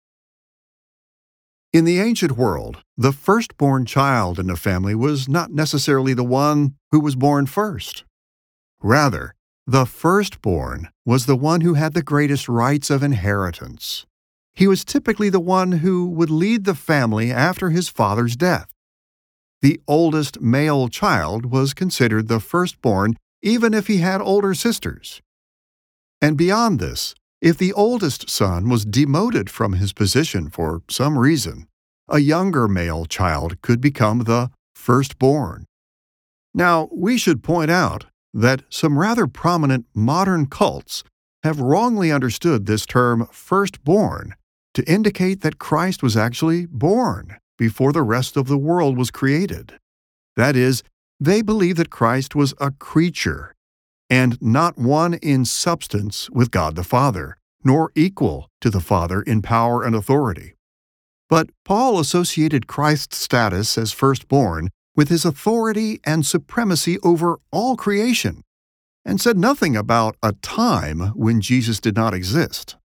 In the ancient world, the firstborn child in a family was not necessarily the one who was born first. Rather, the firstborn was the one who had the greatest rights of inheritance. He was typically the one who would lead the family after his father's death. The oldest male child was considered the firstborn even if he had older sisters. And beyond this, if the oldest son was demoted from his position for some reason, a younger male child could become the firstborn. Now, we should point out that some rather prominent modern cults have wrongly understood this term firstborn to indicate that Christ was actually born before the rest of the world was created. That is, they believe that Christ was a creature, and not one in substance with God the Father, nor equal to the Father in power and authority. But Paul associated Christ's status as firstborn with his authority and supremacy over all creation, and said nothing about a time when Jesus did not exist.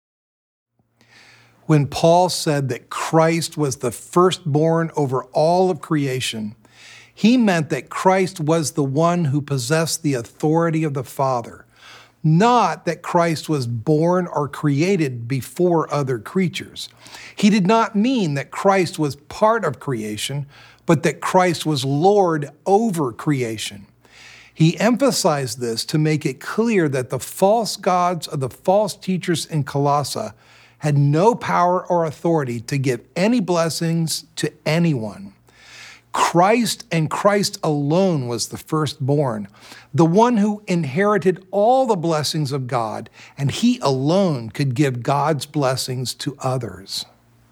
When Paul said that Christ was the firstborn over all of creation, he meant that Christ was the one who possessed the authority of the Father, not that Christ was born or created before other creatures. He did not mean that Christ was part of creation, but that Christ was Lord over creation. He emphasized this to make it clear that the false gods of the false teachers in Colossae had no power or authority to give any blessings to anyone. Christ and Christ alone was the firstborn, the one who inherited all the blessings of God, and he alone could give God's blessings to others.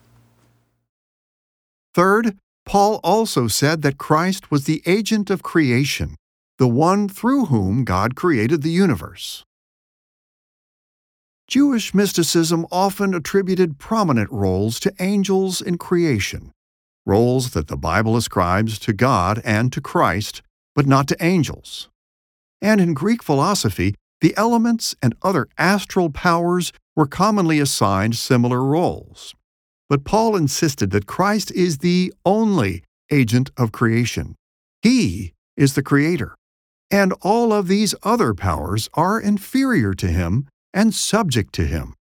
Third, Paul also said that Christ was the agent of creation, the one through whom God created the universe. Jewish mysticism often attributed prominent roles to angels in creation, roles that the Bible ascribes to God and to Christ, but not to angels. And in Greek philosophy, the elements and other astral powers were commonly assigned similar roles. But Paul insisted that Christ is the only agent of creation. He is the creator, and all of these other powers are inferior to him and subject to him.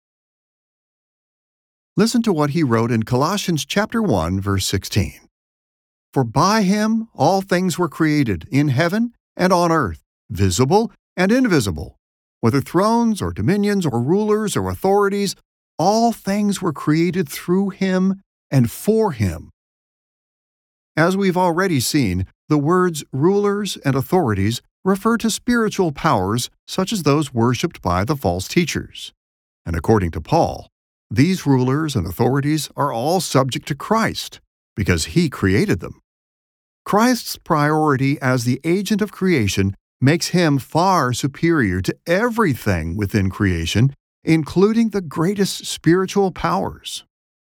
Listen to what he wrote in Colossians chapter 1, verse 16. For by him all things were created in heaven and on earth, visible and invisible, whether thrones or dominions or rulers or authorities, all things were created through him and for him. As we've already seen, the words rulers and authorities refer to spiritual powers such as those worshipped by the false teachers. And according to Paul, these rulers and authorities are all subject to Christ because he created them. Christ's priority as the agent of creation makes him far superior to everything within creation, including the greatest spiritual powers.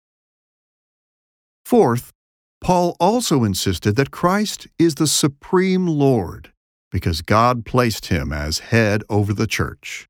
Fourth, Paul also insisted that Christ is the supreme Lord because God placed him as head over the church.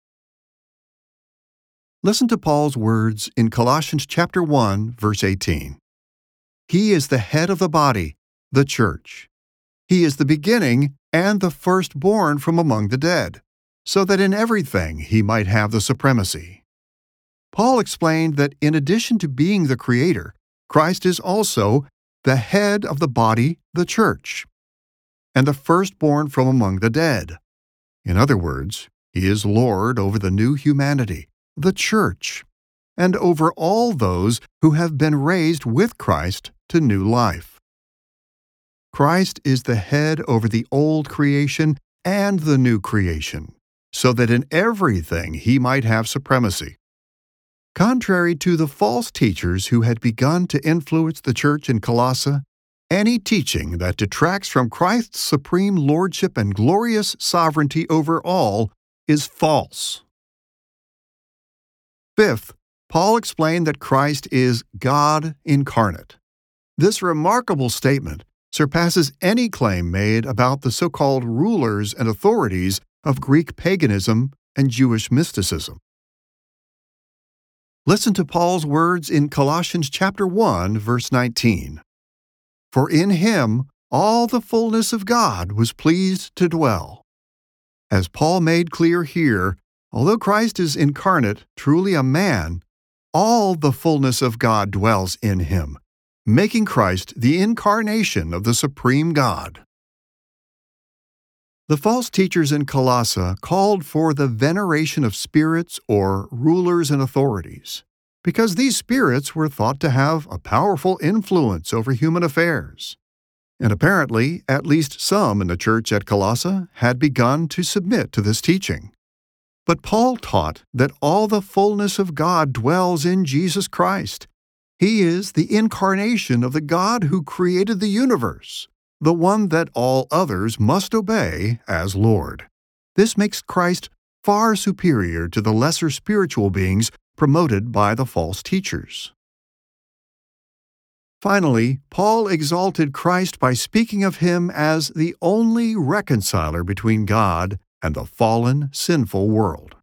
Listen to Paul's words in Colossians chapter 1, verse 18. He is the head of the body, the church. He is the beginning and the firstborn from among the dead, so that in everything he might have the supremacy. Paul explained that in addition to being the creator, Christ is also the head of the body, the church. and the firstborn from among the dead. In other words, he is Lord over the new humanity, the church, and over all those who have been raised with Christ to new life. Christ is the head over the old creation and the new creation, so that in everything he might have supremacy. Contrary to the false teachers who had begun to influence the church in Colossae, any teaching that detracts from Christ's supreme lordship and glorious sovereignty over all is false. Fifth, Paul explained that Christ is God incarnate. This remarkable statement surpasses any claim made about the so-called rulers and authorities of Greek paganism and Jewish mysticism. Listen to Paul's words in Colossians chapter 1, verse 19. For in him all the fullness of God was pleased to dwell. As Paul made clear here, although Christ is incarnate, truly a man, all the fullness of God dwells in him, making Christ the incarnation of the supreme God. The false teachers in Colossae called for the veneration of spirits or rulers and authorities, because these spirits were thought to have a powerful influence over human affairs. And apparently, at least some in the church at Colossae had begun to submit to this teaching. But Paul taught that all the fullness of God dwells in Jesus Christ. He is the incarnation of the God who created the universe, the one that all others must obey as Lord. This makes Christ far superior to the lesser spiritual beings promoted by the false teachers. Finally, Paul exalted Christ by speaking of him as the only reconciler between God and the fallen, sinful world.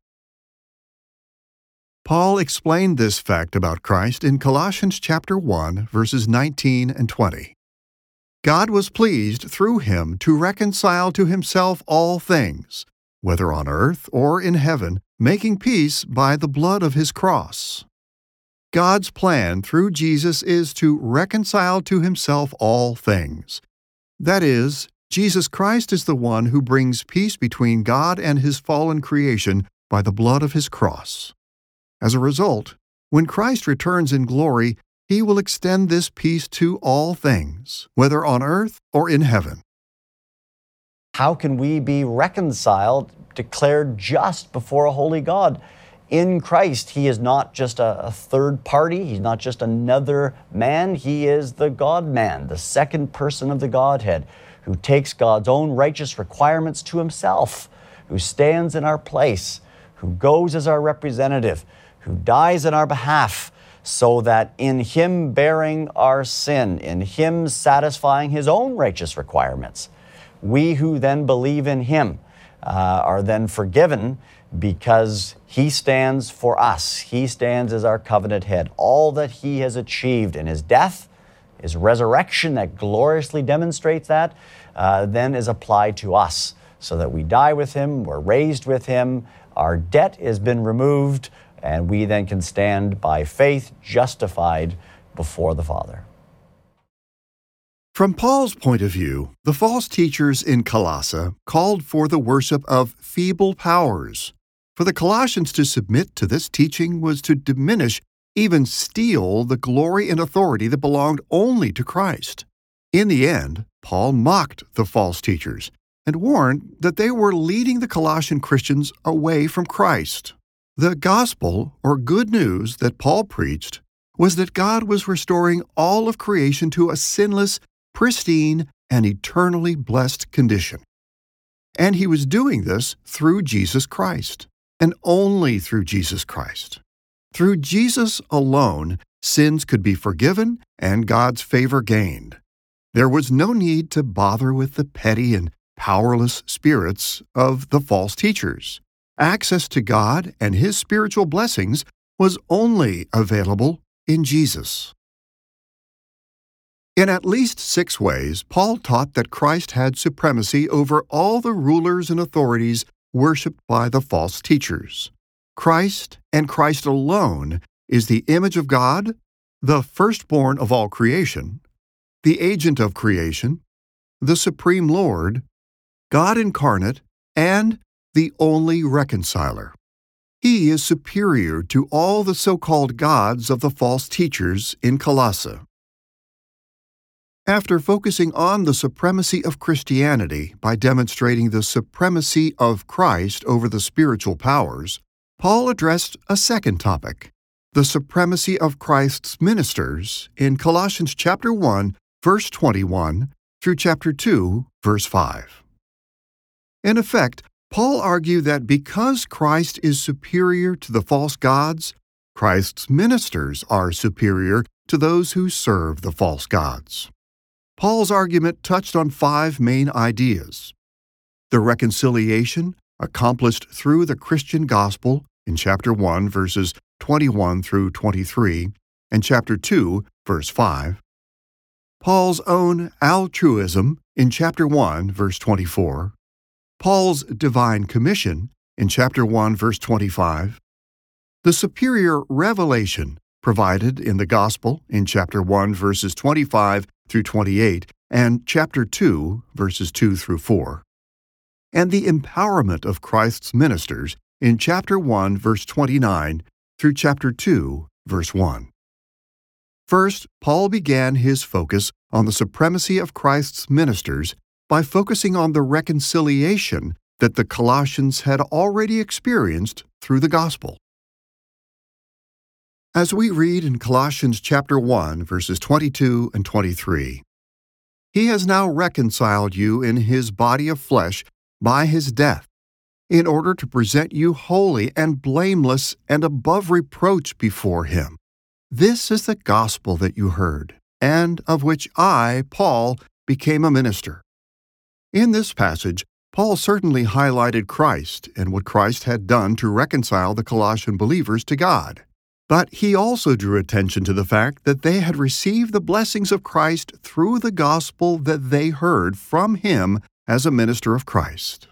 Paul explained this fact about Christ in Colossians chapter 1, verses 19 and 20. God was pleased through him to reconcile to himself all things, whether on earth or in heaven, making peace by the blood of his cross. God's plan through Jesus is to reconcile to himself all things. That is, Jesus Christ is the one who brings peace between God and his fallen creation by the blood of his cross. As a result, when Christ returns in glory, he will extend this peace to all things, whether on earth or in heaven. How can we be reconciled, declared just before a holy God? In Christ, he is not just a third party. He's not just another man. He is the God-man, the second person of the Godhead, who takes God's own righteous requirements to himself, who stands in our place, who goes as our representative, who dies in our behalf, so that in him bearing our sin, in him satisfying his own righteous requirements, we who then believe in him are then forgiven because he stands for us. He stands as our covenant head. All that he has achieved in his death, his resurrection that gloriously demonstrates that, then is applied to us so that we die with him, we're raised with him, our debt has been removed, and we then can stand by faith justified before the Father. From Paul's point of view, the false teachers in Colossae called for the worship of feeble powers. For the Colossians to submit to this teaching was to diminish, even steal, the glory and authority that belonged only to Christ. In the end, Paul mocked the false teachers and warned that they were leading the Colossian Christians away from Christ. The gospel, or good news, that Paul preached was that God was restoring all of creation to a sinless, pristine, and eternally blessed condition. And he was doing this through Jesus Christ, and only through Jesus Christ. Through Jesus alone, sins could be forgiven and God's favor gained. There was no need to bother with the petty and powerless spirits of the false teachers. Access to God and his spiritual blessings was only available in Jesus. In at least 6 ways, Paul taught that Christ had supremacy over all the rulers and authorities worshipped by the false teachers. Christ, and Christ alone, is the image of God, the firstborn of all creation, the agent of creation, the Supreme Lord, God incarnate, and the only reconciler. He is superior to all the so-called gods of the false teachers in Colossae. After focusing on the supremacy of Christianity by demonstrating the supremacy of Christ over the spiritual powers, Paul addressed a second topic, the supremacy of Christ's ministers, in Colossians chapter 1, verse 21 through chapter 2, verse 5. In effect, Paul argued that because Christ is superior to the false gods, Christ's ministers are superior to those who serve the false gods. Paul's argument touched on 5 main ideas: the reconciliation accomplished through the Christian gospel in chapter 1, verses 21 through 23, and chapter 2, verse 5, Paul's own altruism in chapter 1, verse 24, Paul's divine commission in chapter 1, verse 25, the superior revelation provided in the gospel in chapter 1, verses 25 through 28, and chapter 2, verses 2 through 4, and the empowerment of Christ's ministers in chapter 1, verse 29 through chapter 2, verse 1. First, Paul began his focus on the supremacy of Christ's ministers by focusing on the reconciliation that the Colossians had already experienced through the gospel. As we read in Colossians chapter 1, verses 22 and 23, He has now reconciled you in His body of flesh by His death, in order to present you holy and blameless and above reproach before Him. This is the gospel that you heard, and of which I, Paul, became a minister. In this passage, Paul certainly highlighted Christ and what Christ had done to reconcile the Colossian believers to God. But he also drew attention to the fact that they had received the blessings of Christ through the gospel that they heard from Him as a minister of Christ.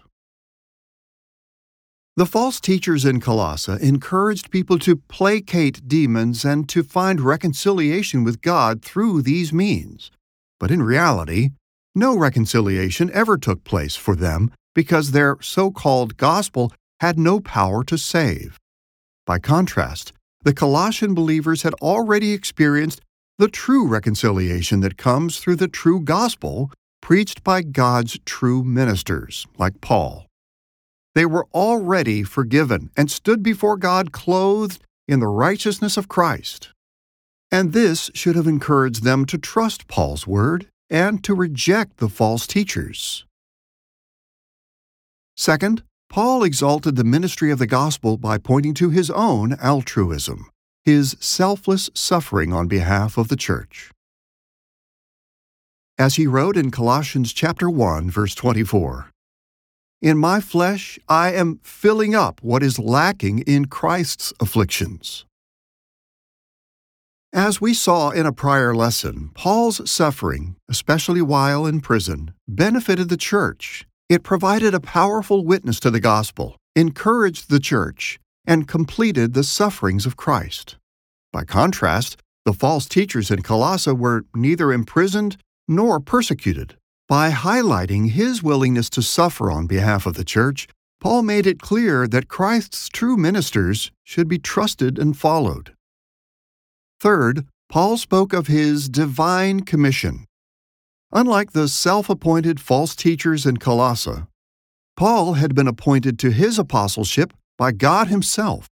The false teachers in Colossae encouraged people to placate demons and to find reconciliation with God through these means. But in reality, no reconciliation ever took place for them because their so-called gospel had no power to save. By contrast, the Colossian believers had already experienced the true reconciliation that comes through the true gospel preached by God's true ministers, like Paul. They were already forgiven and stood before God clothed in the righteousness of Christ. And this should have encouraged them to trust Paul's word and to reject the false teachers. Second, Paul exalted the ministry of the gospel by pointing to his own altruism, his selfless suffering on behalf of the church. As he wrote in Colossians chapter 1, verse 24, "In my flesh I am filling up what is lacking in Christ's afflictions." As we saw in a prior lesson, Paul's suffering, especially while in prison, benefited the church. It provided a powerful witness to the gospel, encouraged the church, and completed the sufferings of Christ. By contrast, the false teachers in Colossae were neither imprisoned nor persecuted. By highlighting his willingness to suffer on behalf of the church, Paul made it clear that Christ's true ministers should be trusted and followed. Third, Paul spoke of his divine commission. Unlike the self-appointed false teachers in Colossae, Paul had been appointed to his apostleship by God Himself.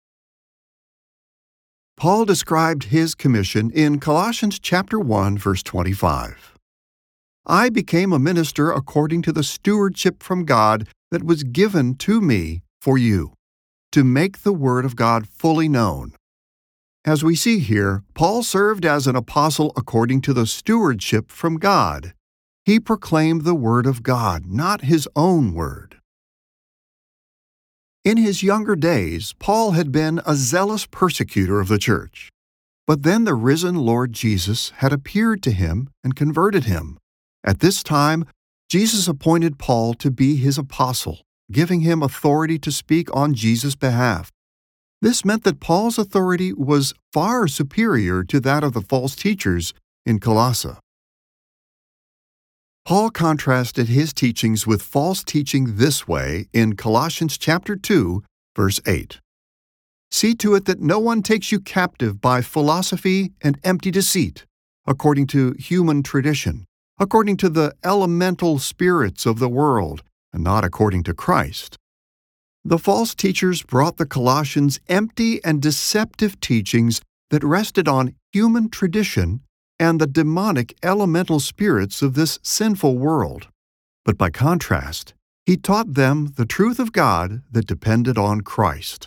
Paul described his commission in Colossians chapter 1, verse 25. "I became a minister according to the stewardship from God that was given to me for you, to make the word of God fully known." As we see here, Paul served as an apostle according to the stewardship from God. He proclaimed the word of God, not his own word. In his younger days, Paul had been a zealous persecutor of the church. But then the risen Lord Jesus had appeared to him and converted him. At this time, Jesus appointed Paul to be his apostle, giving him authority to speak on Jesus' behalf. This meant that Paul's authority was far superior to that of the false teachers in Colossae. Paul contrasted his teachings with false teaching this way in Colossians chapter 2, verse 8. See to it that no one takes you captive by philosophy and empty deceit, according to human tradition, according to the elemental spirits of the world, and not according to Christ. The false teachers brought the Colossians empty and deceptive teachings that rested on human tradition and the demonic elemental spirits of this sinful world. But by contrast, he taught them the truth of God that depended on Christ.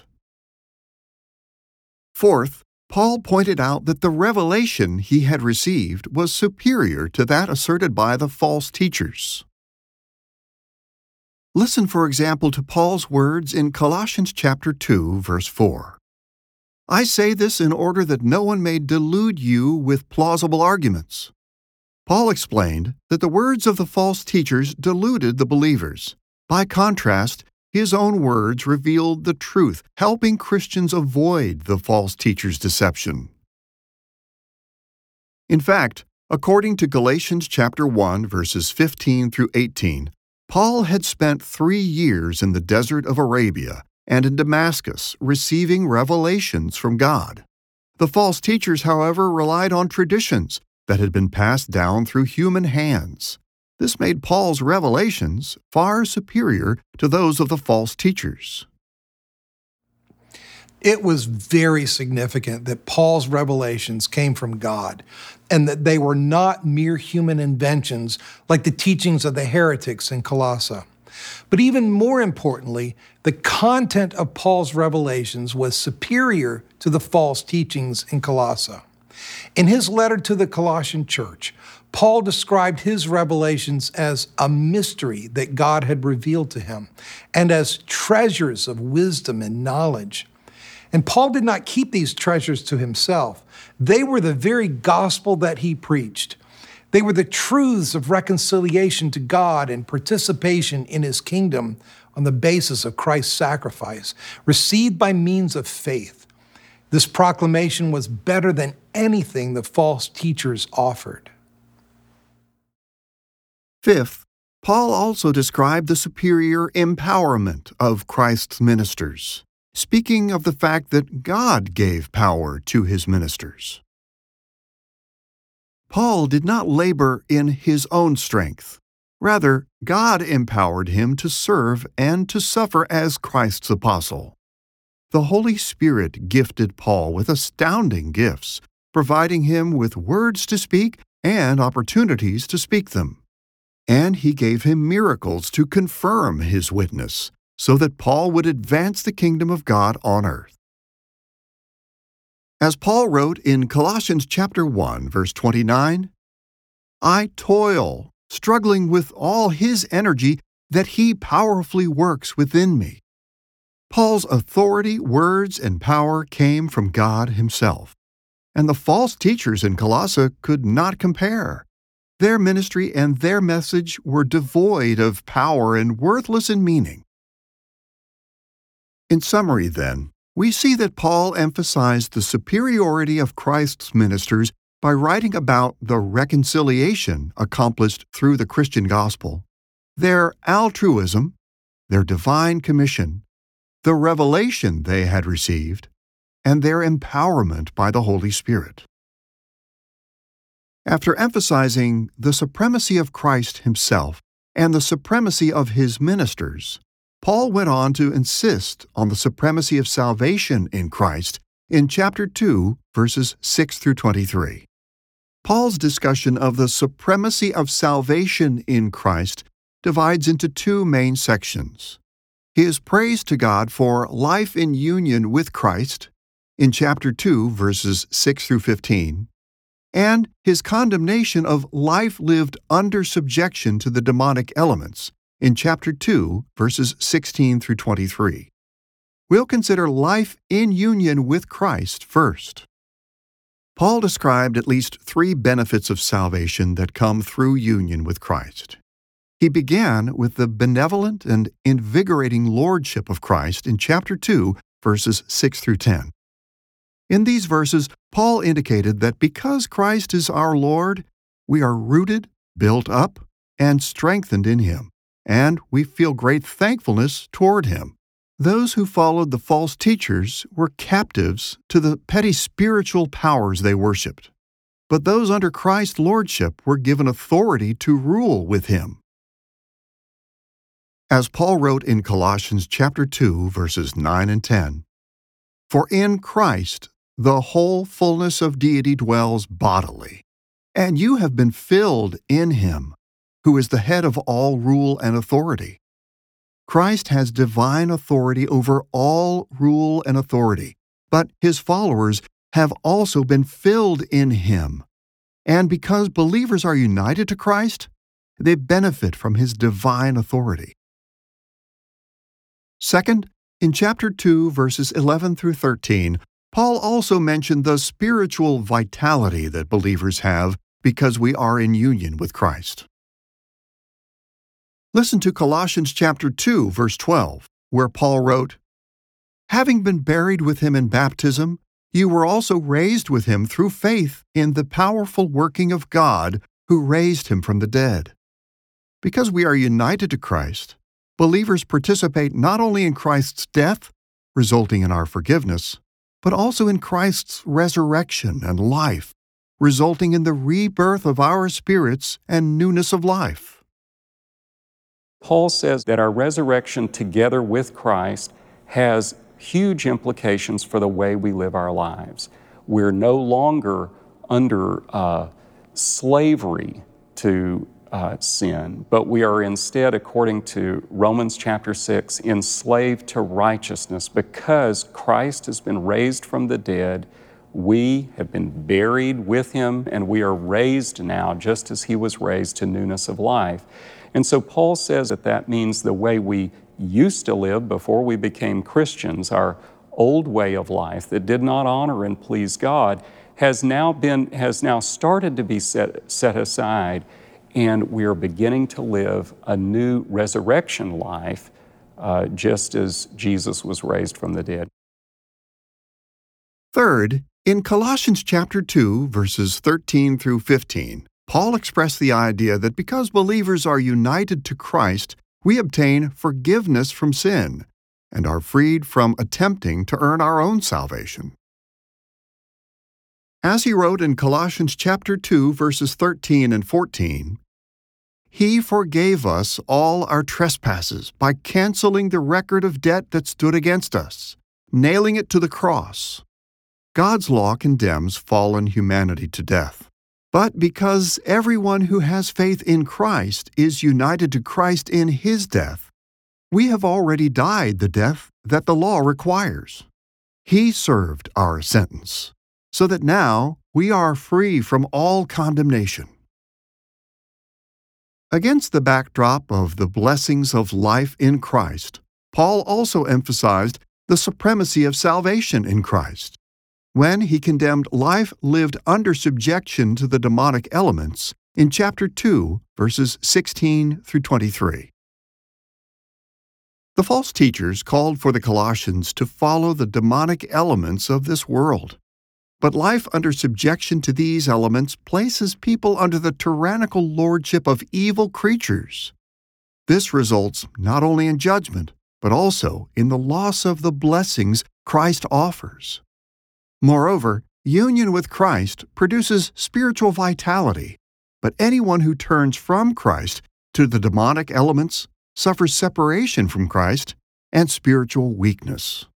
Fourth, Paul pointed out that the revelation he had received was superior to that asserted by the false teachers. Listen, for example, to Paul's words in Colossians chapter 2, verse 4. I say this in order that no one may delude you with plausible arguments. Paul explained that the words of the false teachers deluded the believers. By contrast, his own words revealed the truth, helping Christians avoid the false teachers' deception. In fact, according to Galatians chapter 1, verses 15 through 18, Paul had spent 3 years in the desert of Arabia and in Damascus, receiving revelations from God. The false teachers, however, relied on traditions that had been passed down through human hands. This made Paul's revelations far superior to those of the false teachers. It was very significant that Paul's revelations came from God and that they were not mere human inventions like the teachings of the heretics in Colossae. But even more importantly, the content of Paul's revelations was superior to the false teachings in Colossae. In his letter to the Colossian church, Paul described his revelations as a mystery that God had revealed to him and as treasures of wisdom and knowledge. And Paul did not keep these treasures to himself. They were the very gospel that he preached. They were the truths of reconciliation to God and participation in his kingdom on the basis of Christ's sacrifice, received by means of faith. This proclamation was better than anything the false teachers offered. Fifth, Paul also described the superior empowerment of Christ's ministers, speaking of the fact that God gave power to his ministers. Paul did not labor in his own strength. Rather, God empowered him to serve and to suffer as Christ's apostle. The Holy Spirit gifted Paul with astounding gifts, providing him with words to speak and opportunities to speak them. And he gave him miracles to confirm his witness, so that Paul would advance the kingdom of God on earth. As Paul wrote in Colossians chapter 1, verse 29, I toil, struggling with all his energy that he powerfully works within me. Paul's authority, words, and power came from God himself, and the false teachers in Colossae could not compare. Their ministry and their message were devoid of power and worthless in meaning. In summary, then, we see that Paul emphasized the superiority of Christ's ministers by writing about the reconciliation accomplished through the Christian gospel, their altruism, their divine commission, the revelation they had received, and their empowerment by the Holy Spirit. After emphasizing the supremacy of Christ himself and the supremacy of his ministers, Paul went on to insist on the supremacy of salvation in Christ in chapter 2, verses 6 through 23. Paul's discussion of the supremacy of salvation in Christ divides into 2 main sections. His praise to God for life in union with Christ in chapter 2, verses 6 through 15, and his condemnation of life lived under subjection to the demonic elements in chapter 2, verses 16 through 23. We'll consider life in union with Christ first. Paul described at least 3 benefits of salvation that come through union with Christ. He began with the benevolent and invigorating lordship of Christ in chapter 2, verses 6 through 10. In these verses, Paul indicated that because Christ is our Lord, we are rooted, built up, and strengthened in Him, and we feel great thankfulness toward Him. Those who followed the false teachers were captives to the petty spiritual powers they worshipped. But those under Christ's lordship were given authority to rule with Him. As Paul wrote in Colossians chapter 2, verses 9 and 10, "For in Christ the whole fullness of deity dwells bodily, and you have been filled in Him, who is the head of all rule and authority." Christ has divine authority over all rule and authority, but His followers have also been filled in Him. And because believers are united to Christ, they benefit from His divine authority. Second, in chapter 2, verses 11 through 13, Paul also mentioned the spiritual vitality that believers have because we are in union with Christ. Listen to Colossians chapter 2, verse 12, where Paul wrote, "Having been buried with Him in baptism, you were also raised with Him through faith in the powerful working of God who raised Him from the dead." Because we are united to Christ, believers participate not only in Christ's death, resulting in our forgiveness, but also in Christ's resurrection and life, resulting in the rebirth of our spirits and newness of life. Paul says that our resurrection together with Christ has huge implications for the way we live our lives. We're no longer under slavery to sin, but we are instead, according to Romans chapter 6, enslaved to righteousness. Because Christ has been raised from the dead, we have been buried with Him, and we are raised now just as He was raised to newness of life. And so Paul says that means the way we used to live before we became Christians, our old way of life that did not honor and please God, has now started to be set aside, and we are beginning to live a new resurrection life, just as Jesus was raised from the dead. Third, in Colossians chapter 2, verses 13 through 15, Paul expressed the idea that because believers are united to Christ, we obtain forgiveness from sin and are freed from attempting to earn our own salvation. As he wrote in Colossians chapter 2, verses 13 and 14, "He forgave us all our trespasses by canceling the record of debt that stood against us, nailing it to the cross." God's law condemns fallen humanity to death. But because everyone who has faith in Christ is united to Christ in His death, we have already died the death that the law requires. He served our sentence, so that now we are free from all condemnation. Against the backdrop of the blessings of life in Christ, Paul also emphasized the supremacy of salvation in Christ. When he condemned life lived under subjection to the demonic elements in chapter 2, verses 16 through 23. The false teachers called for the Colossians to follow the demonic elements of this world. But life under subjection to these elements places people under the tyrannical lordship of evil creatures. This results not only in judgment, but also in the loss of the blessings Christ offers. Moreover, union with Christ produces spiritual vitality, but anyone who turns from Christ to the demonic elements suffers separation from Christ and spiritual weakness.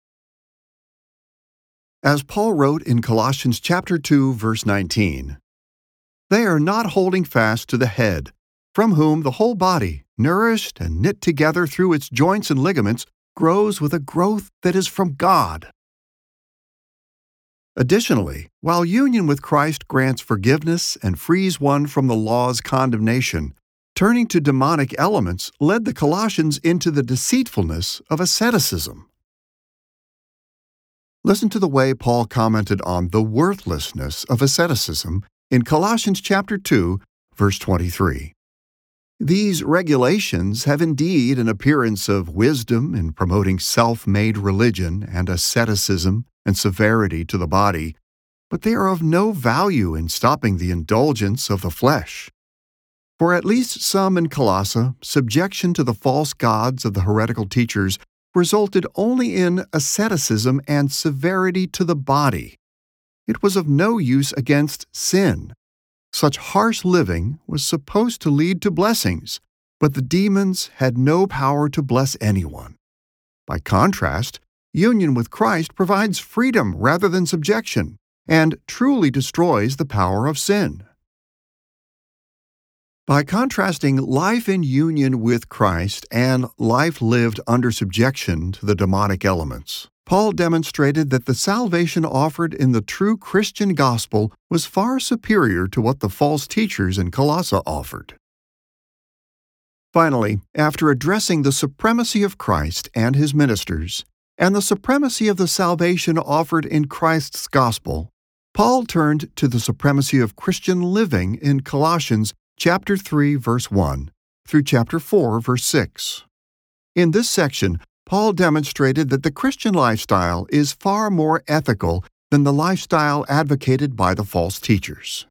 As Paul wrote in Colossians chapter 2, verse 19, "They are not holding fast to the head, from whom the whole body, nourished and knit together through its joints and ligaments, grows with a growth that is from God." Additionally, while union with Christ grants forgiveness and frees one from the law's condemnation, turning to demonic elements led the Colossians into the deceitfulness of asceticism. Listen to the way Paul commented on the worthlessness of asceticism in Colossians chapter 2, verse 23. "These regulations have indeed an appearance of wisdom in promoting self-made religion and asceticism and severity to the body, but they are of no value in stopping the indulgence of the flesh. For at least some in Colossae, subjection to the false gods of the heretical teachers resulted only in asceticism and severity to the body. It was of no use against sin. Such harsh living was supposed to lead to blessings, but the demons had no power to bless anyone. By contrast, union with Christ provides freedom rather than subjection, and truly destroys the power of sin. By contrasting life in union with Christ and life lived under subjection to the demonic elements, Paul demonstrated that the salvation offered in the true Christian gospel was far superior to what the false teachers in Colossae offered. Finally, after addressing the supremacy of Christ and his ministers, and the supremacy of the salvation offered in Christ's gospel, Paul turned to the supremacy of Christian living in Colossians chapter 3, verse 1, through chapter 4, verse 6. In this section, Paul demonstrated that the Christian lifestyle is far more ethical than the lifestyle advocated by the false teachers.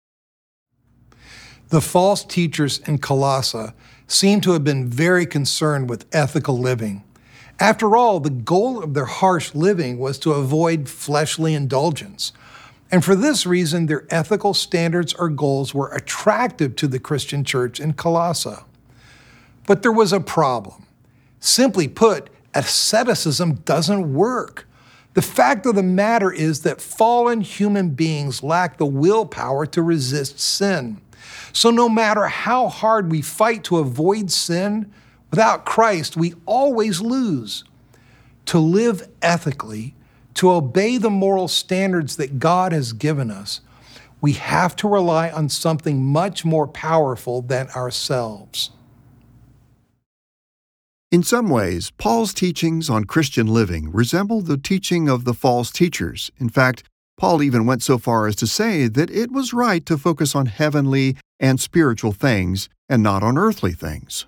The false teachers in Colossae seem to have been very concerned with ethical living. After all, the goal of their harsh living was to avoid fleshly indulgence. And for this reason, their ethical standards or goals were attractive to the Christian church in Colossae. But there was a problem. Simply put, asceticism doesn't work. The fact of the matter is that fallen human beings lack the willpower to resist sin. So no matter how hard we fight to avoid sin, without Christ, we always lose. To live ethically, to obey the moral standards that God has given us, we have to rely on something much more powerful than ourselves. In some ways, Paul's teachings on Christian living resemble the teaching of the false teachers. In fact, Paul even went so far as to say that it was right to focus on heavenly and spiritual things and not on earthly things.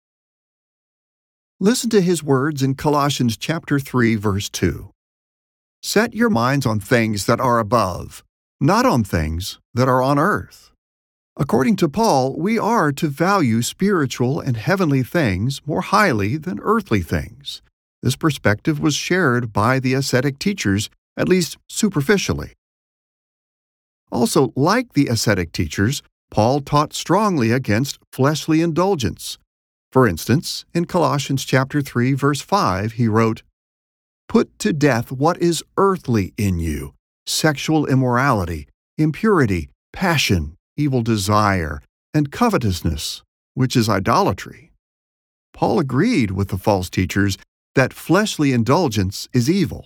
Listen to his words in Colossians chapter 3, verse 2. Set your minds on things that are above, not on things that are on earth. According to Paul, we are to value spiritual and heavenly things more highly than earthly things. This perspective was shared by the ascetic teachers, at least superficially. Also, like the ascetic teachers, Paul taught strongly against fleshly indulgence. For instance, in Colossians chapter 3, verse 5, he wrote, "Put to death what is earthly in you, sexual immorality, impurity, passion, evil desire, and covetousness, which is idolatry." Paul agreed with the false teachers that fleshly indulgence is evil.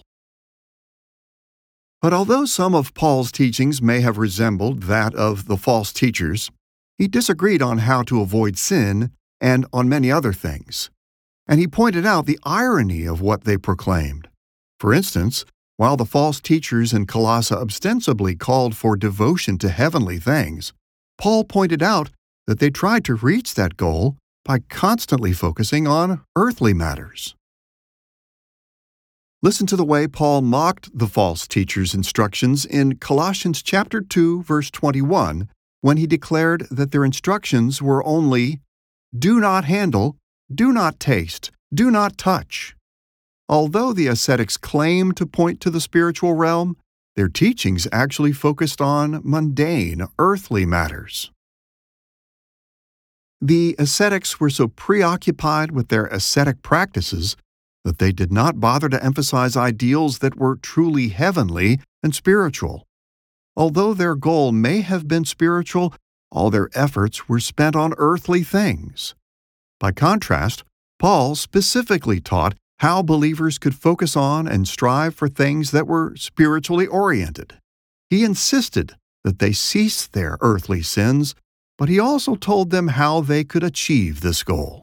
But although some of Paul's teachings may have resembled that of the false teachers, he disagreed on how to avoid sin and on many other things. And he pointed out the irony of what they proclaimed. For instance, while the false teachers in Colossae ostensibly called for devotion to heavenly things, Paul pointed out that they tried to reach that goal by constantly focusing on earthly matters. Listen to the way Paul mocked the false teachers' instructions in Colossians chapter 2, verse 21, when he declared that their instructions were only, "Do not handle, do not taste, do not touch." Although the ascetics claimed to point to the spiritual realm, their teachings actually focused on mundane, earthly matters. The ascetics were so preoccupied with their ascetic practices that they did not bother to emphasize ideals that were truly heavenly and spiritual. Although their goal may have been spiritual, all their efforts were spent on earthly things. By contrast, Paul specifically taught how believers could focus on and strive for things that were spiritually oriented. He insisted that they cease their earthly sins, but he also told them how they could achieve this goal.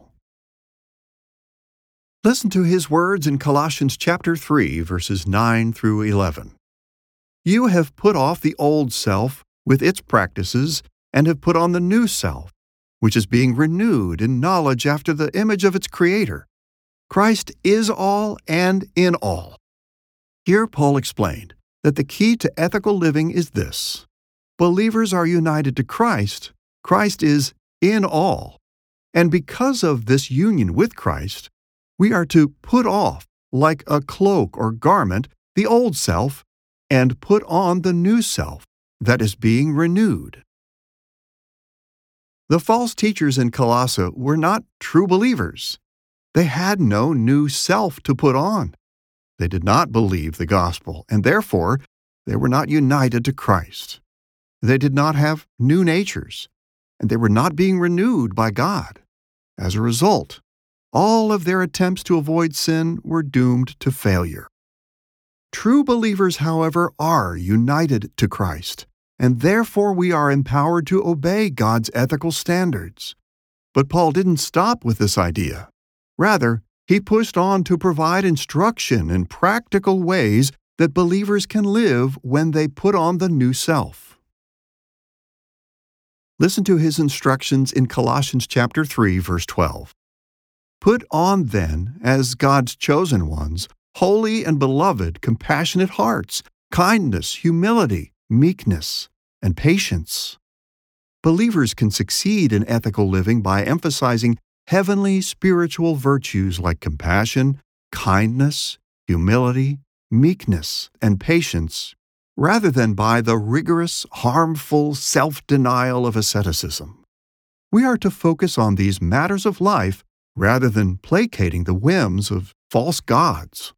Listen to his words in Colossians chapter 3, verses 9 through 11. "You have put off the old self with its practices and have put on the new self, which is being renewed in knowledge after the image of its Creator. Christ is all and in all." Here Paul explained that the key to ethical living is this: believers are united to Christ. Christ is in all. And because of this union with Christ, we are to put off, like a cloak or garment, the old self, and put on the new self that is being renewed. The false teachers in Colossae were not true believers. They had no new self to put on. They did not believe the gospel, and therefore they were not united to Christ. They did not have new natures, and they were not being renewed by God. As a result, all of their attempts to avoid sin were doomed to failure. True believers, however, are united to Christ, and therefore we are empowered to obey God's ethical standards. But Paul didn't stop with this idea. Rather, he pushed on to provide instruction in practical ways that believers can live when they put on the new self. Listen to his instructions in Colossians chapter 3, verse 12. Put on then, as God's chosen ones, holy and beloved, compassionate hearts, kindness, humility, meekness, and patience. Believers can succeed in ethical living by emphasizing heavenly spiritual virtues like compassion, kindness, humility, meekness, and patience, rather than by the rigorous, harmful self-denial of asceticism. We are to focus on these matters of life rather than placating the whims of false gods.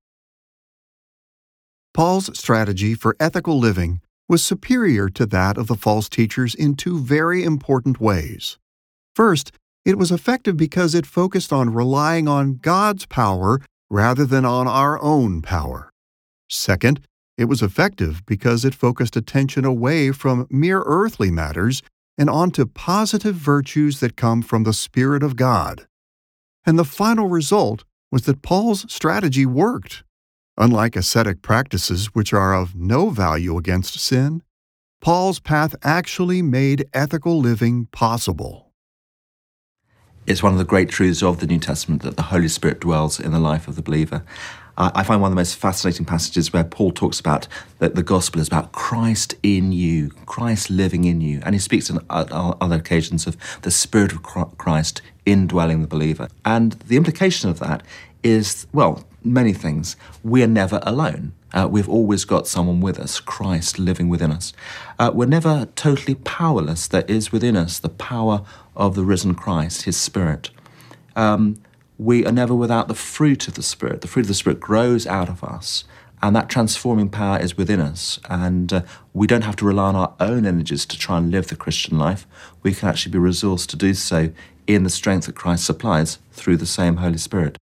Paul's strategy for ethical living was superior to that of the false teachers in two very important ways. First, it was effective because it focused on relying on God's power rather than on our own power. Second, it was effective because it focused attention away from mere earthly matters and onto positive virtues that come from the Spirit of God. And the final result was that Paul's strategy worked. Unlike ascetic practices which are of no value against sin, Paul's path actually made ethical living possible. It's one of the great truths of the New Testament that the Holy Spirit dwells in the life of the believer. I find one of the most fascinating passages where Paul talks about that the gospel is about Christ in you, Christ living in you. And he speaks on other occasions of the Spirit of Christ indwelling the believer. And the implication of that is, well, many things. We are never alone. We've always got someone with us, Christ living within us. We're never totally powerless. There is within us the power of the risen Christ, his Spirit. We are never without the fruit of the Spirit. The fruit of the Spirit grows out of us, and that transforming power is within us. And we don't have to rely on our own energies to try and live the Christian life. We can actually be resourced to do so in the strength that Christ supplies through the same Holy Spirit.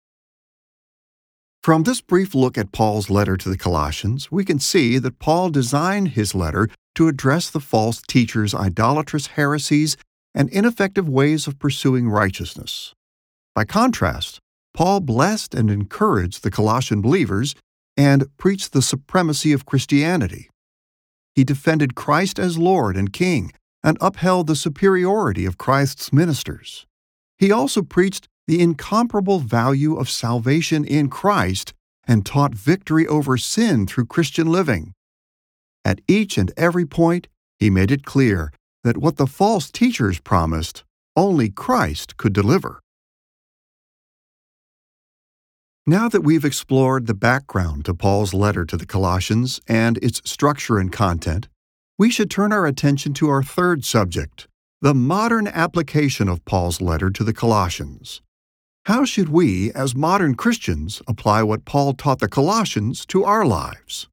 From this brief look at Paul's letter to the Colossians, we can see that Paul designed his letter to address the false teachers' idolatrous heresies and ineffective ways of pursuing righteousness. By contrast, Paul blessed and encouraged the Colossian believers and preached the supremacy of Christianity. He defended Christ as Lord and King and upheld the superiority of Christ's ministers. He also preached the incomparable value of salvation in Christ and taught victory over sin through Christian living. At each and every point, he made it clear that what the false teachers promised, only Christ could deliver. Now that we've explored the background to Paul's letter to the Colossians and its structure and content, we should turn our attention to our third subject, the modern application of Paul's letter to the Colossians. How should we, as modern Christians, apply what Paul taught the Colossians to our lives?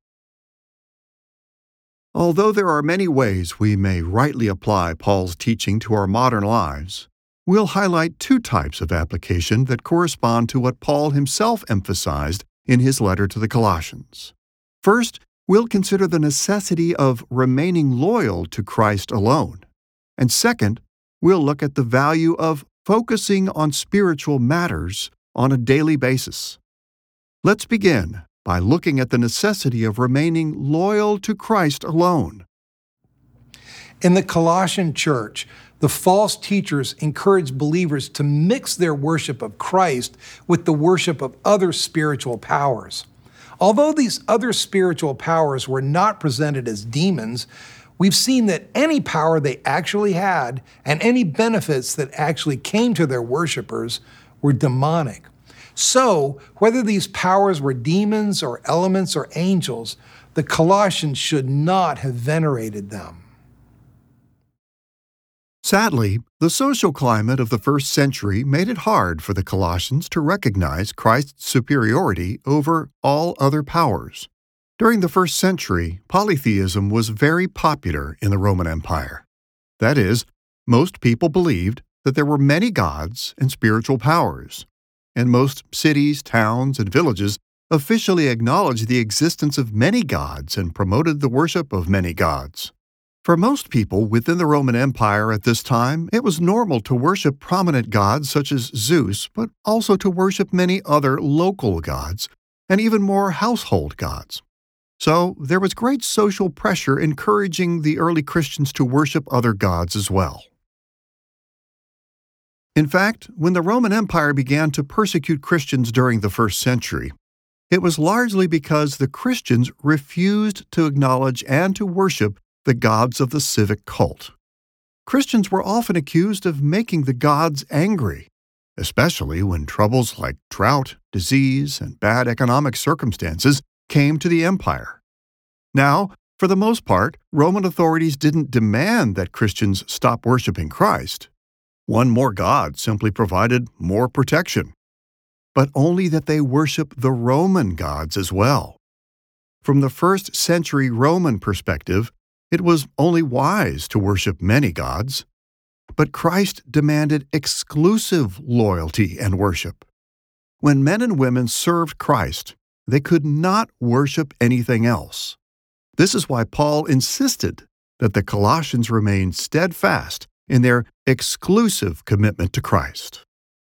Although there are many ways we may rightly apply Paul's teaching to our modern lives, we'll highlight two types of application that correspond to what Paul himself emphasized in his letter to the Colossians. First, we'll consider the necessity of remaining loyal to Christ alone. And second, we'll look at the value of focusing on spiritual matters on a daily basis. Let's begin by looking at the necessity of remaining loyal to Christ alone. In the Colossian church, the false teachers encouraged believers to mix their worship of Christ with the worship of other spiritual powers. Although these other spiritual powers were not presented as demons, we've seen that any power they actually had and any benefits that actually came to their worshipers were demonic. So, whether these powers were demons or elements or angels, the Colossians should not have venerated them. Sadly, the social climate of the first century made it hard for the Colossians to recognize Christ's superiority over all other powers. During the first century, polytheism was very popular in the Roman Empire. That is, most people believed that there were many gods and spiritual powers, and most cities, towns, and villages officially acknowledged the existence of many gods and promoted the worship of many gods. For most people within the Roman Empire at this time, it was normal to worship prominent gods such as Zeus, but also to worship many other local gods, and even more household gods. So there was great social pressure encouraging the early Christians to worship other gods as well. In fact, when the Roman Empire began to persecute Christians during the first century, it was largely because the Christians refused to acknowledge and to worship the gods of the civic cult. Christians were often accused of making the gods angry, especially when troubles like drought, disease, and bad economic circumstances came to the empire. Now, for the most part, Roman authorities didn't demand that Christians stop worshiping Christ. One more god simply provided more protection, but only that they worship the Roman gods as well. From the first century Roman perspective, it was only wise to worship many gods, but Christ demanded exclusive loyalty and worship. When men and women served Christ, they could not worship anything else. This is why Paul insisted that the Colossians remain steadfast in their exclusive commitment to Christ.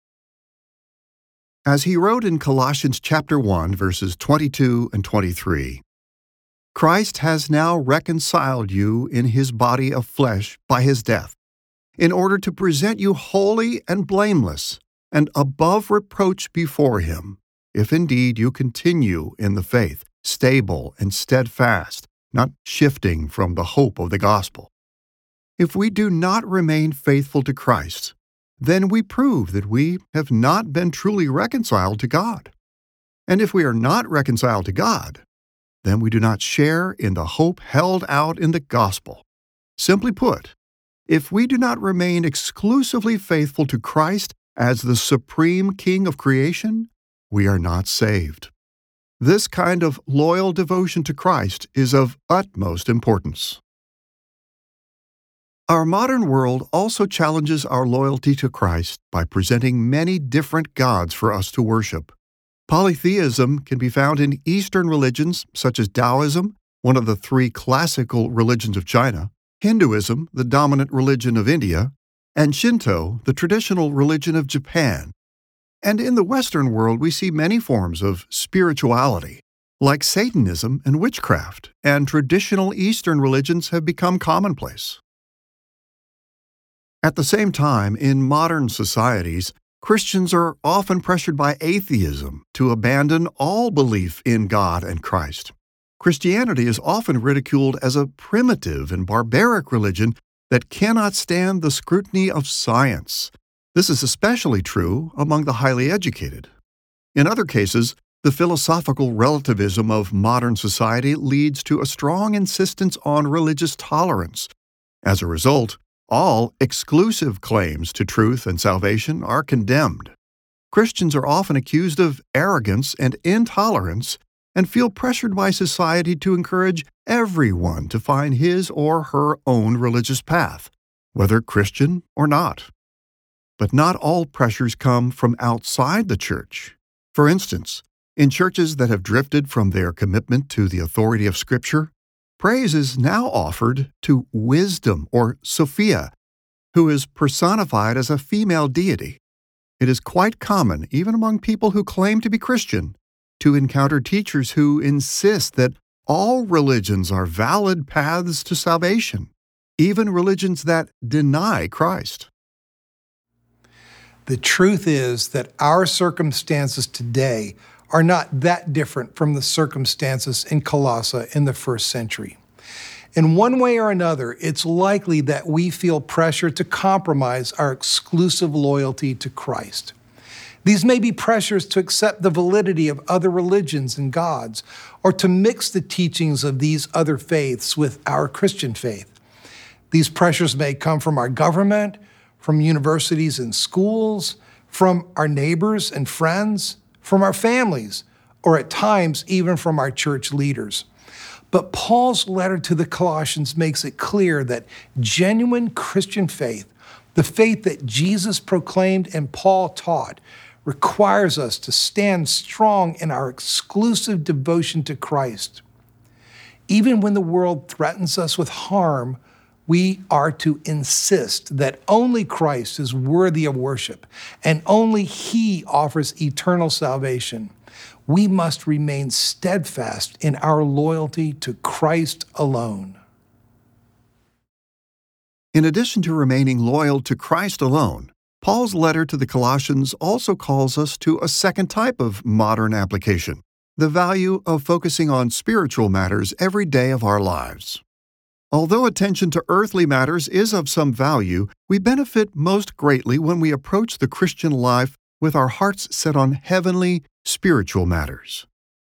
As he wrote in Colossians chapter 1, verses 22 and 23, Christ has now reconciled you in his body of flesh by his death, in order to present you holy and blameless and above reproach before him, if indeed you continue in the faith, stable and steadfast, not shifting from the hope of the gospel. If we do not remain faithful to Christ, then we prove that we have not been truly reconciled to God. And if we are not reconciled to God, then we do not share in the hope held out in the gospel. Simply put, if we do not remain exclusively faithful to Christ as the supreme King of creation, we are not saved. This kind of loyal devotion to Christ is of utmost importance. Our modern world also challenges our loyalty to Christ by presenting many different gods for us to worship. Polytheism can be found in Eastern religions such as Taoism, one of the three classical religions of China, Hinduism, the dominant religion of India, and Shinto, the traditional religion of Japan. And in the Western world, we see many forms of spirituality, like Satanism and witchcraft, and traditional Eastern religions have become commonplace. At the same time, in modern societies, Christians are often pressured by atheism to abandon all belief in God and Christ. Christianity is often ridiculed as a primitive and barbaric religion that cannot stand the scrutiny of science. This is especially true among the highly educated. In other cases, the philosophical relativism of modern society leads to a strong insistence on religious tolerance. As a result, all exclusive claims to truth and salvation are condemned. Christians are often accused of arrogance and intolerance and feel pressured by society to encourage everyone to find his or her own religious path, whether Christian or not. But not all pressures come from outside the church. For instance, in churches that have drifted from their commitment to the authority of Scripture, praise is now offered to wisdom or Sophia, who is personified as a female deity. It is quite common, even among people who claim to be Christian, to encounter teachers who insist that all religions are valid paths to salvation, even religions that deny Christ. The truth is that our circumstances today are not that different from the circumstances in Colossae in the first century. In one way or another, it's likely that we feel pressure to compromise our exclusive loyalty to Christ. These may be pressures to accept the validity of other religions and gods, or to mix the teachings of these other faiths with our Christian faith. These pressures may come from our government, from universities and schools, from our neighbors and friends, from our families, or at times even from our church leaders. But Paul's letter to the Colossians makes it clear that genuine Christian faith, the faith that Jesus proclaimed and Paul taught, requires us to stand strong in our exclusive devotion to Christ. Even when the world threatens us with harm, we are to insist that only Christ is worthy of worship and only He offers eternal salvation. We must remain steadfast in our loyalty to Christ alone. In addition to remaining loyal to Christ alone, Paul's letter to the Colossians also calls us to a second type of modern application, the value of focusing on spiritual matters every day of our lives. Although attention to earthly matters is of some value, we benefit most greatly when we approach the Christian life with our hearts set on heavenly, spiritual matters.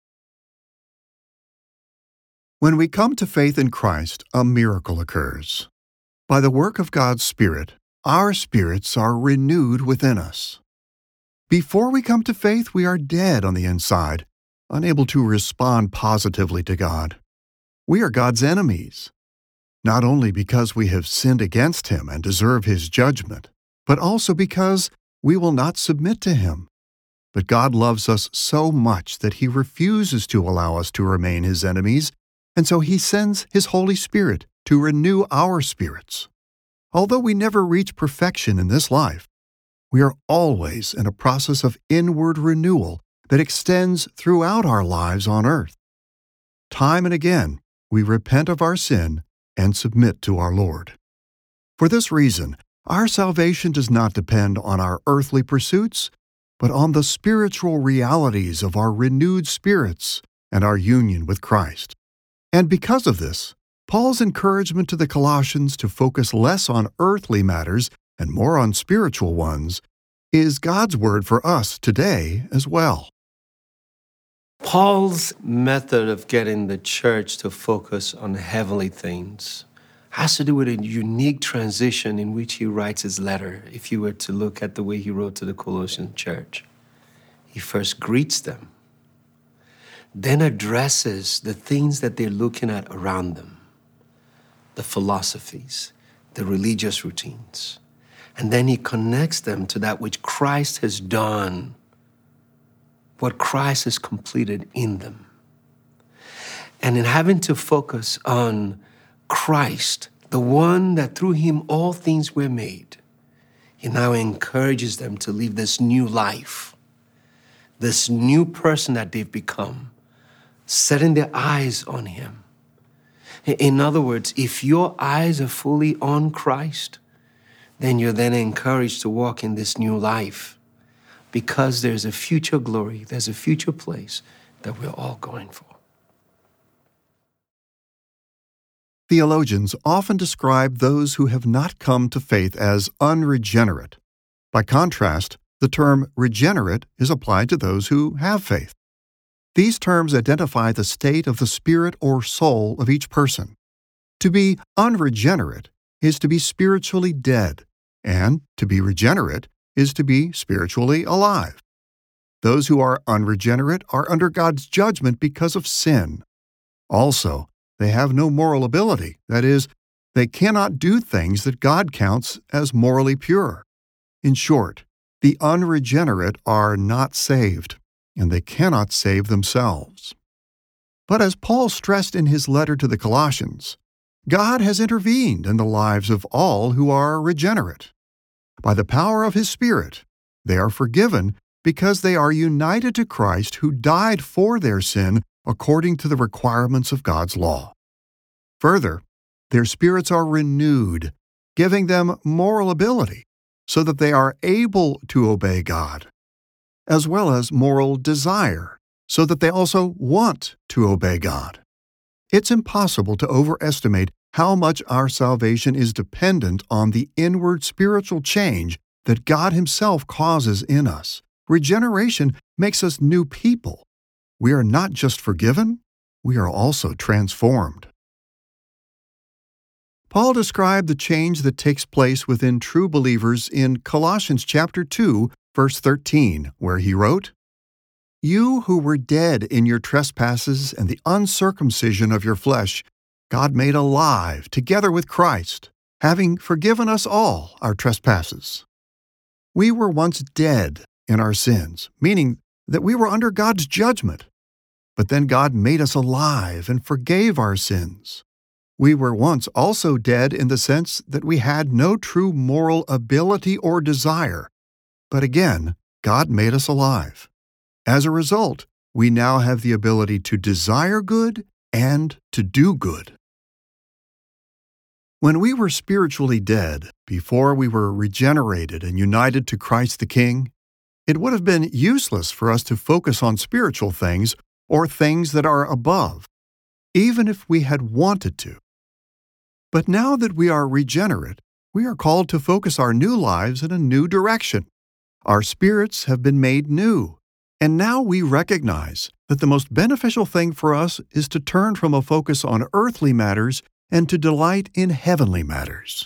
When we come to faith in Christ, a miracle occurs. By the work of God's Spirit, our spirits are renewed within us. Before we come to faith, we are dead on the inside, unable to respond positively to God. We are God's enemies, not only because we have sinned against Him and deserve His judgment, but also because we will not submit to Him. But God loves us so much that He refuses to allow us to remain His enemies, and so He sends His Holy Spirit to renew our spirits. Although we never reach perfection in this life, we are always in a process of inward renewal that extends throughout our lives on earth. Time and again, we repent of our sin and submit to our Lord. For this reason, our salvation does not depend on our earthly pursuits, but on the spiritual realities of our renewed spirits and our union with Christ. And because of this, Paul's encouragement to the Colossians to focus less on earthly matters and more on spiritual ones is God's word for us today as well. Paul's method of getting the church to focus on heavenly things has to do with a unique transition in which he writes his letter, if you were to look at the way he wrote to the Colossian church. He first greets them, then addresses the things that they're looking at around them, the philosophies, the religious routines. And then he connects them to that which Christ has done, what Christ has completed in them. And in having to focus on Christ, the one that through him all things were made, he now encourages them to live this new life, this new person that they've become, setting their eyes on him. In other words, if your eyes are fully on Christ, then you're then encouraged to walk in this new life because there's a future glory, there's a future place that we're all going for. Theologians often describe those who have not come to faith as unregenerate. By contrast, the term regenerate is applied to those who have faith. These terms identify the state of the spirit or soul of each person. To be unregenerate is to be spiritually dead, and to be regenerate is to be spiritually alive. Those who are unregenerate are under God's judgment because of sin. Also, they have no moral ability. That is, they cannot do things that God counts as morally pure. In short, the unregenerate are not saved, and they cannot save themselves. But as Paul stressed in his letter to the Colossians, God has intervened in the lives of all who are regenerate. By the power of His Spirit, they are forgiven because they are united to Christ who died for their sin according to the requirements of God's law. Further, their spirits are renewed, giving them moral ability so that they are able to obey God, as well as moral desire so that they also want to obey God. It's impossible to overestimate how much our salvation is dependent on the inward spiritual change that God Himself causes in us. Regeneration makes us new people. We are not just forgiven, we are also transformed. Paul described the change that takes place within true believers in Colossians chapter 2, verse 13, where he wrote, "You who were dead in your trespasses and the uncircumcision of your flesh, God made alive together with Christ, having forgiven us all our trespasses." We were once dead in our sins, meaning that we were under God's judgment. But then God made us alive and forgave our sins. We were once also dead in the sense that we had no true moral ability or desire. But again, God made us alive. As a result, we now have the ability to desire good and to do good. When we were spiritually dead, before we were regenerated and united to Christ the King, it would have been useless for us to focus on spiritual things or things that are above, even if we had wanted to. But now that we are regenerate, we are called to focus our new lives in a new direction. Our spirits have been made new, and now we recognize that the most beneficial thing for us is to turn from a focus on earthly matters and to delight in heavenly matters.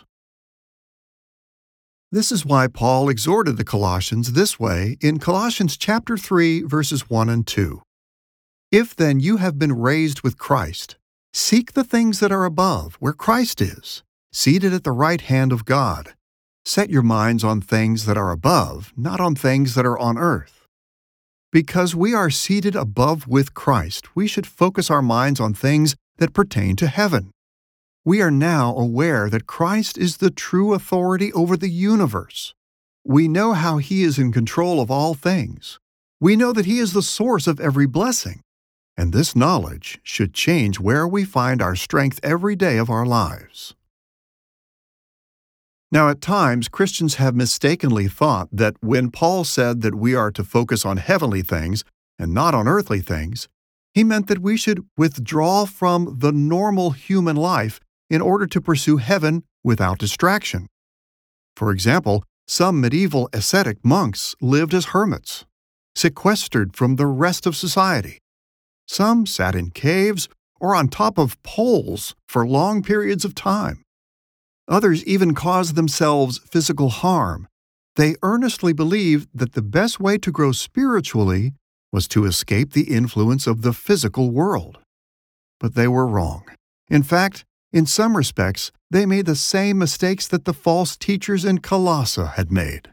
This is why Paul exhorted the Colossians this way in Colossians chapter 3, verses 1 and 2. "If then you have been raised with Christ, seek the things that are above, where Christ is, seated at the right hand of God. Set your minds on things that are above, not on things that are on earth." Because we are seated above with Christ, we should focus our minds on things that pertain to heaven. We are now aware that Christ is the true authority over the universe. We know how He is in control of all things. We know that He is the source of every blessing. And this knowledge should change where we find our strength every day of our lives. Now, at times, Christians have mistakenly thought that when Paul said that we are to focus on heavenly things and not on earthly things, he meant that we should withdraw from the normal human life in order to pursue heaven without distraction. For example, some medieval ascetic monks lived as hermits, sequestered from the rest of society. Some sat in caves or on top of poles for long periods of time. Others even caused themselves physical harm. They earnestly believed that the best way to grow spiritually was to escape the influence of the physical world. But they were wrong. In fact, in some respects, they made the same mistakes that the false teachers in Colossae had made.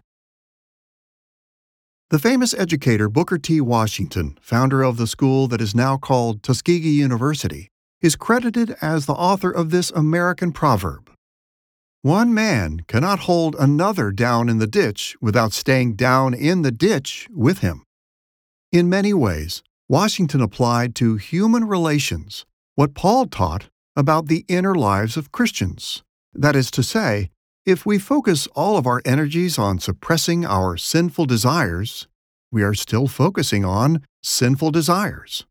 The famous educator Booker T. Washington, founder of the school that is now called Tuskegee University, is credited as the author of this American proverb: "One man cannot hold another down in the ditch without staying down in the ditch with him." In many ways, Washington applied to human relations what Paul taught about the inner lives of Christians. That is to say, if we focus all of our energies on suppressing our sinful desires, we are still focusing on sinful desires.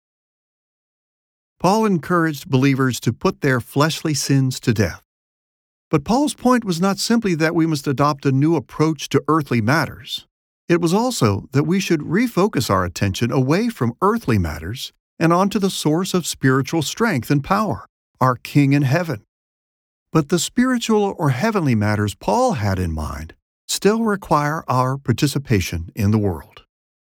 Paul encouraged believers to put their fleshly sins to death. But Paul's point was not simply that we must adopt a new approach to earthly matters. It was also that we should refocus our attention away from earthly matters and onto the source of spiritual strength and power, our King in heaven. But the spiritual or heavenly matters Paul had in mind still require our participation in the world.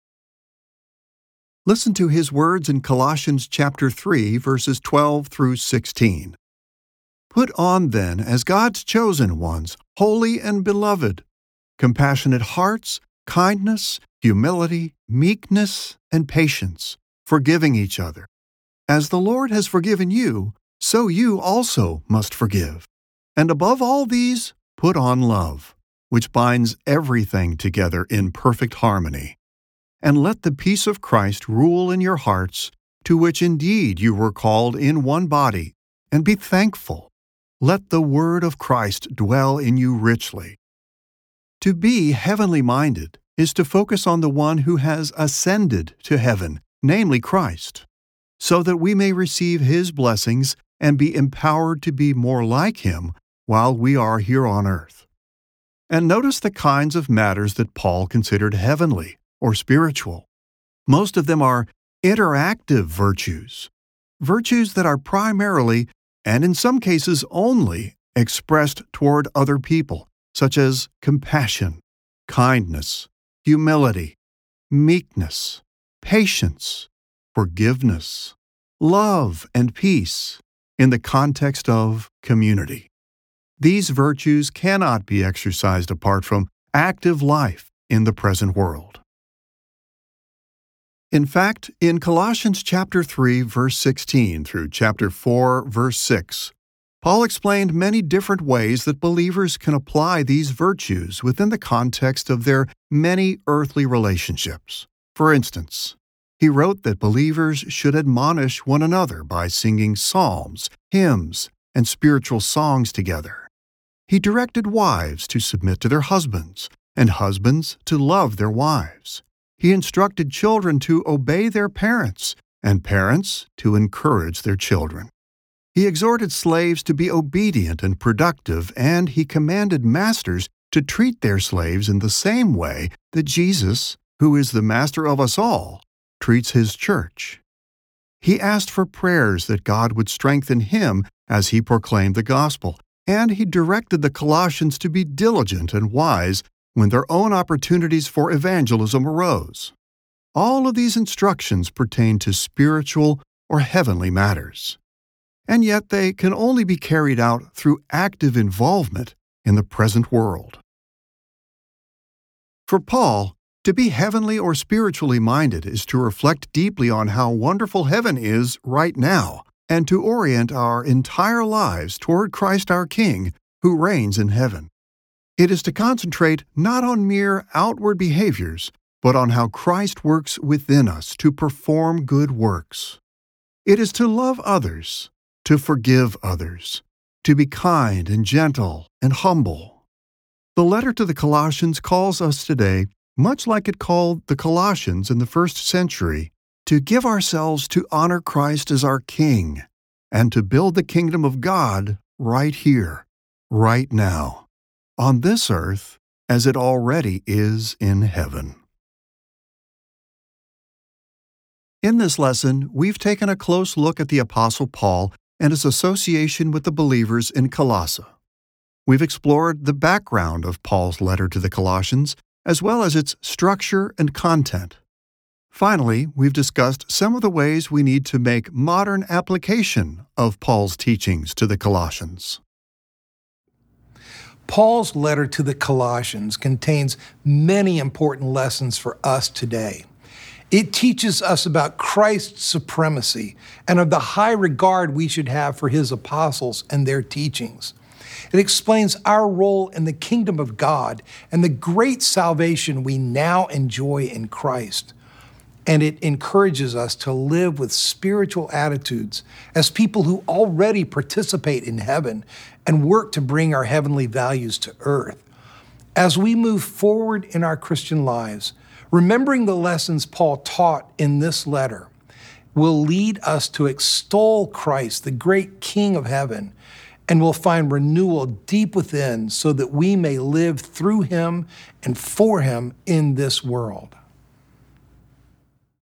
Listen to his words in Colossians chapter 3, verses 12 through 16. "Put on then, as God's chosen ones, holy and beloved, compassionate hearts, kindness, humility, meekness, and patience, forgiving each other. As the Lord has forgiven you, so you also must forgive. And above all these, put on love, which binds everything together in perfect harmony. And let the peace of Christ rule in your hearts, to which indeed you were called in one body, and be thankful. Let the word of Christ dwell in you richly." To be heavenly minded is to focus on the one who has ascended to heaven, namely Christ. so that we may receive His blessings and be empowered to be more like Him while we are here on earth. And notice the kinds of matters that Paul considered heavenly or spiritual. Most of them are interactive virtues, virtues that are primarily, and in some cases only, expressed toward other people, such as compassion, kindness, humility, meekness, patience, forgiveness, love, and peace in the context of community. These virtues cannot be exercised apart from active life in the present world. In fact, in Colossians chapter 3, verse 16 through chapter 4, verse 6, Paul explained many different ways that believers can apply these virtues within the context of their many earthly relationships. For instance, he wrote that believers should admonish one another by singing psalms, hymns, and spiritual songs together. He directed wives to submit to their husbands, and husbands to love their wives. He instructed children to obey their parents, and parents to encourage their children. He exhorted slaves to be obedient and productive, and he commanded masters to treat their slaves in the same way that Jesus, who is the master of us all, treats his church. He asked for prayers that God would strengthen him as he proclaimed the gospel, and he directed the Colossians to be diligent and wise when their own opportunities for evangelism arose. All of these instructions pertain to spiritual or heavenly matters, and yet they can only be carried out through active involvement in the present world. For Paul, to be heavenly or spiritually minded is to reflect deeply on how wonderful heaven is right now, and to orient our entire lives toward Christ our King, who reigns in heaven. It is to concentrate not on mere outward behaviors, but on how Christ works within us to perform good works. It is to love others, to forgive others, to be kind and gentle and humble. The letter to the Colossians calls us today, much like it called the Colossians in the first century, to give ourselves to honor Christ as our King and to build the kingdom of God right here, right now, on this earth as it already is in heaven. In this lesson, we've taken a close look at the Apostle Paul and his association with the believers in Colossae. We've explored the background of Paul's letter to the Colossians, as well as its structure and content. Finally, we've discussed some of the ways we need to make modern application of Paul's teachings to the Colossians. Paul's letter to the Colossians contains many important lessons for us today. It teaches us about Christ's supremacy and of the high regard we should have for his apostles and their teachings. It explains our role in the kingdom of God and the great salvation we now enjoy in Christ. And it encourages us to live with spiritual attitudes as people who already participate in heaven and work to bring our heavenly values to earth. As we move forward in our Christian lives, remembering the lessons Paul taught in this letter will lead us to extol Christ, the great King of heaven, and will find renewal deep within so that we may live through him and for him in this world.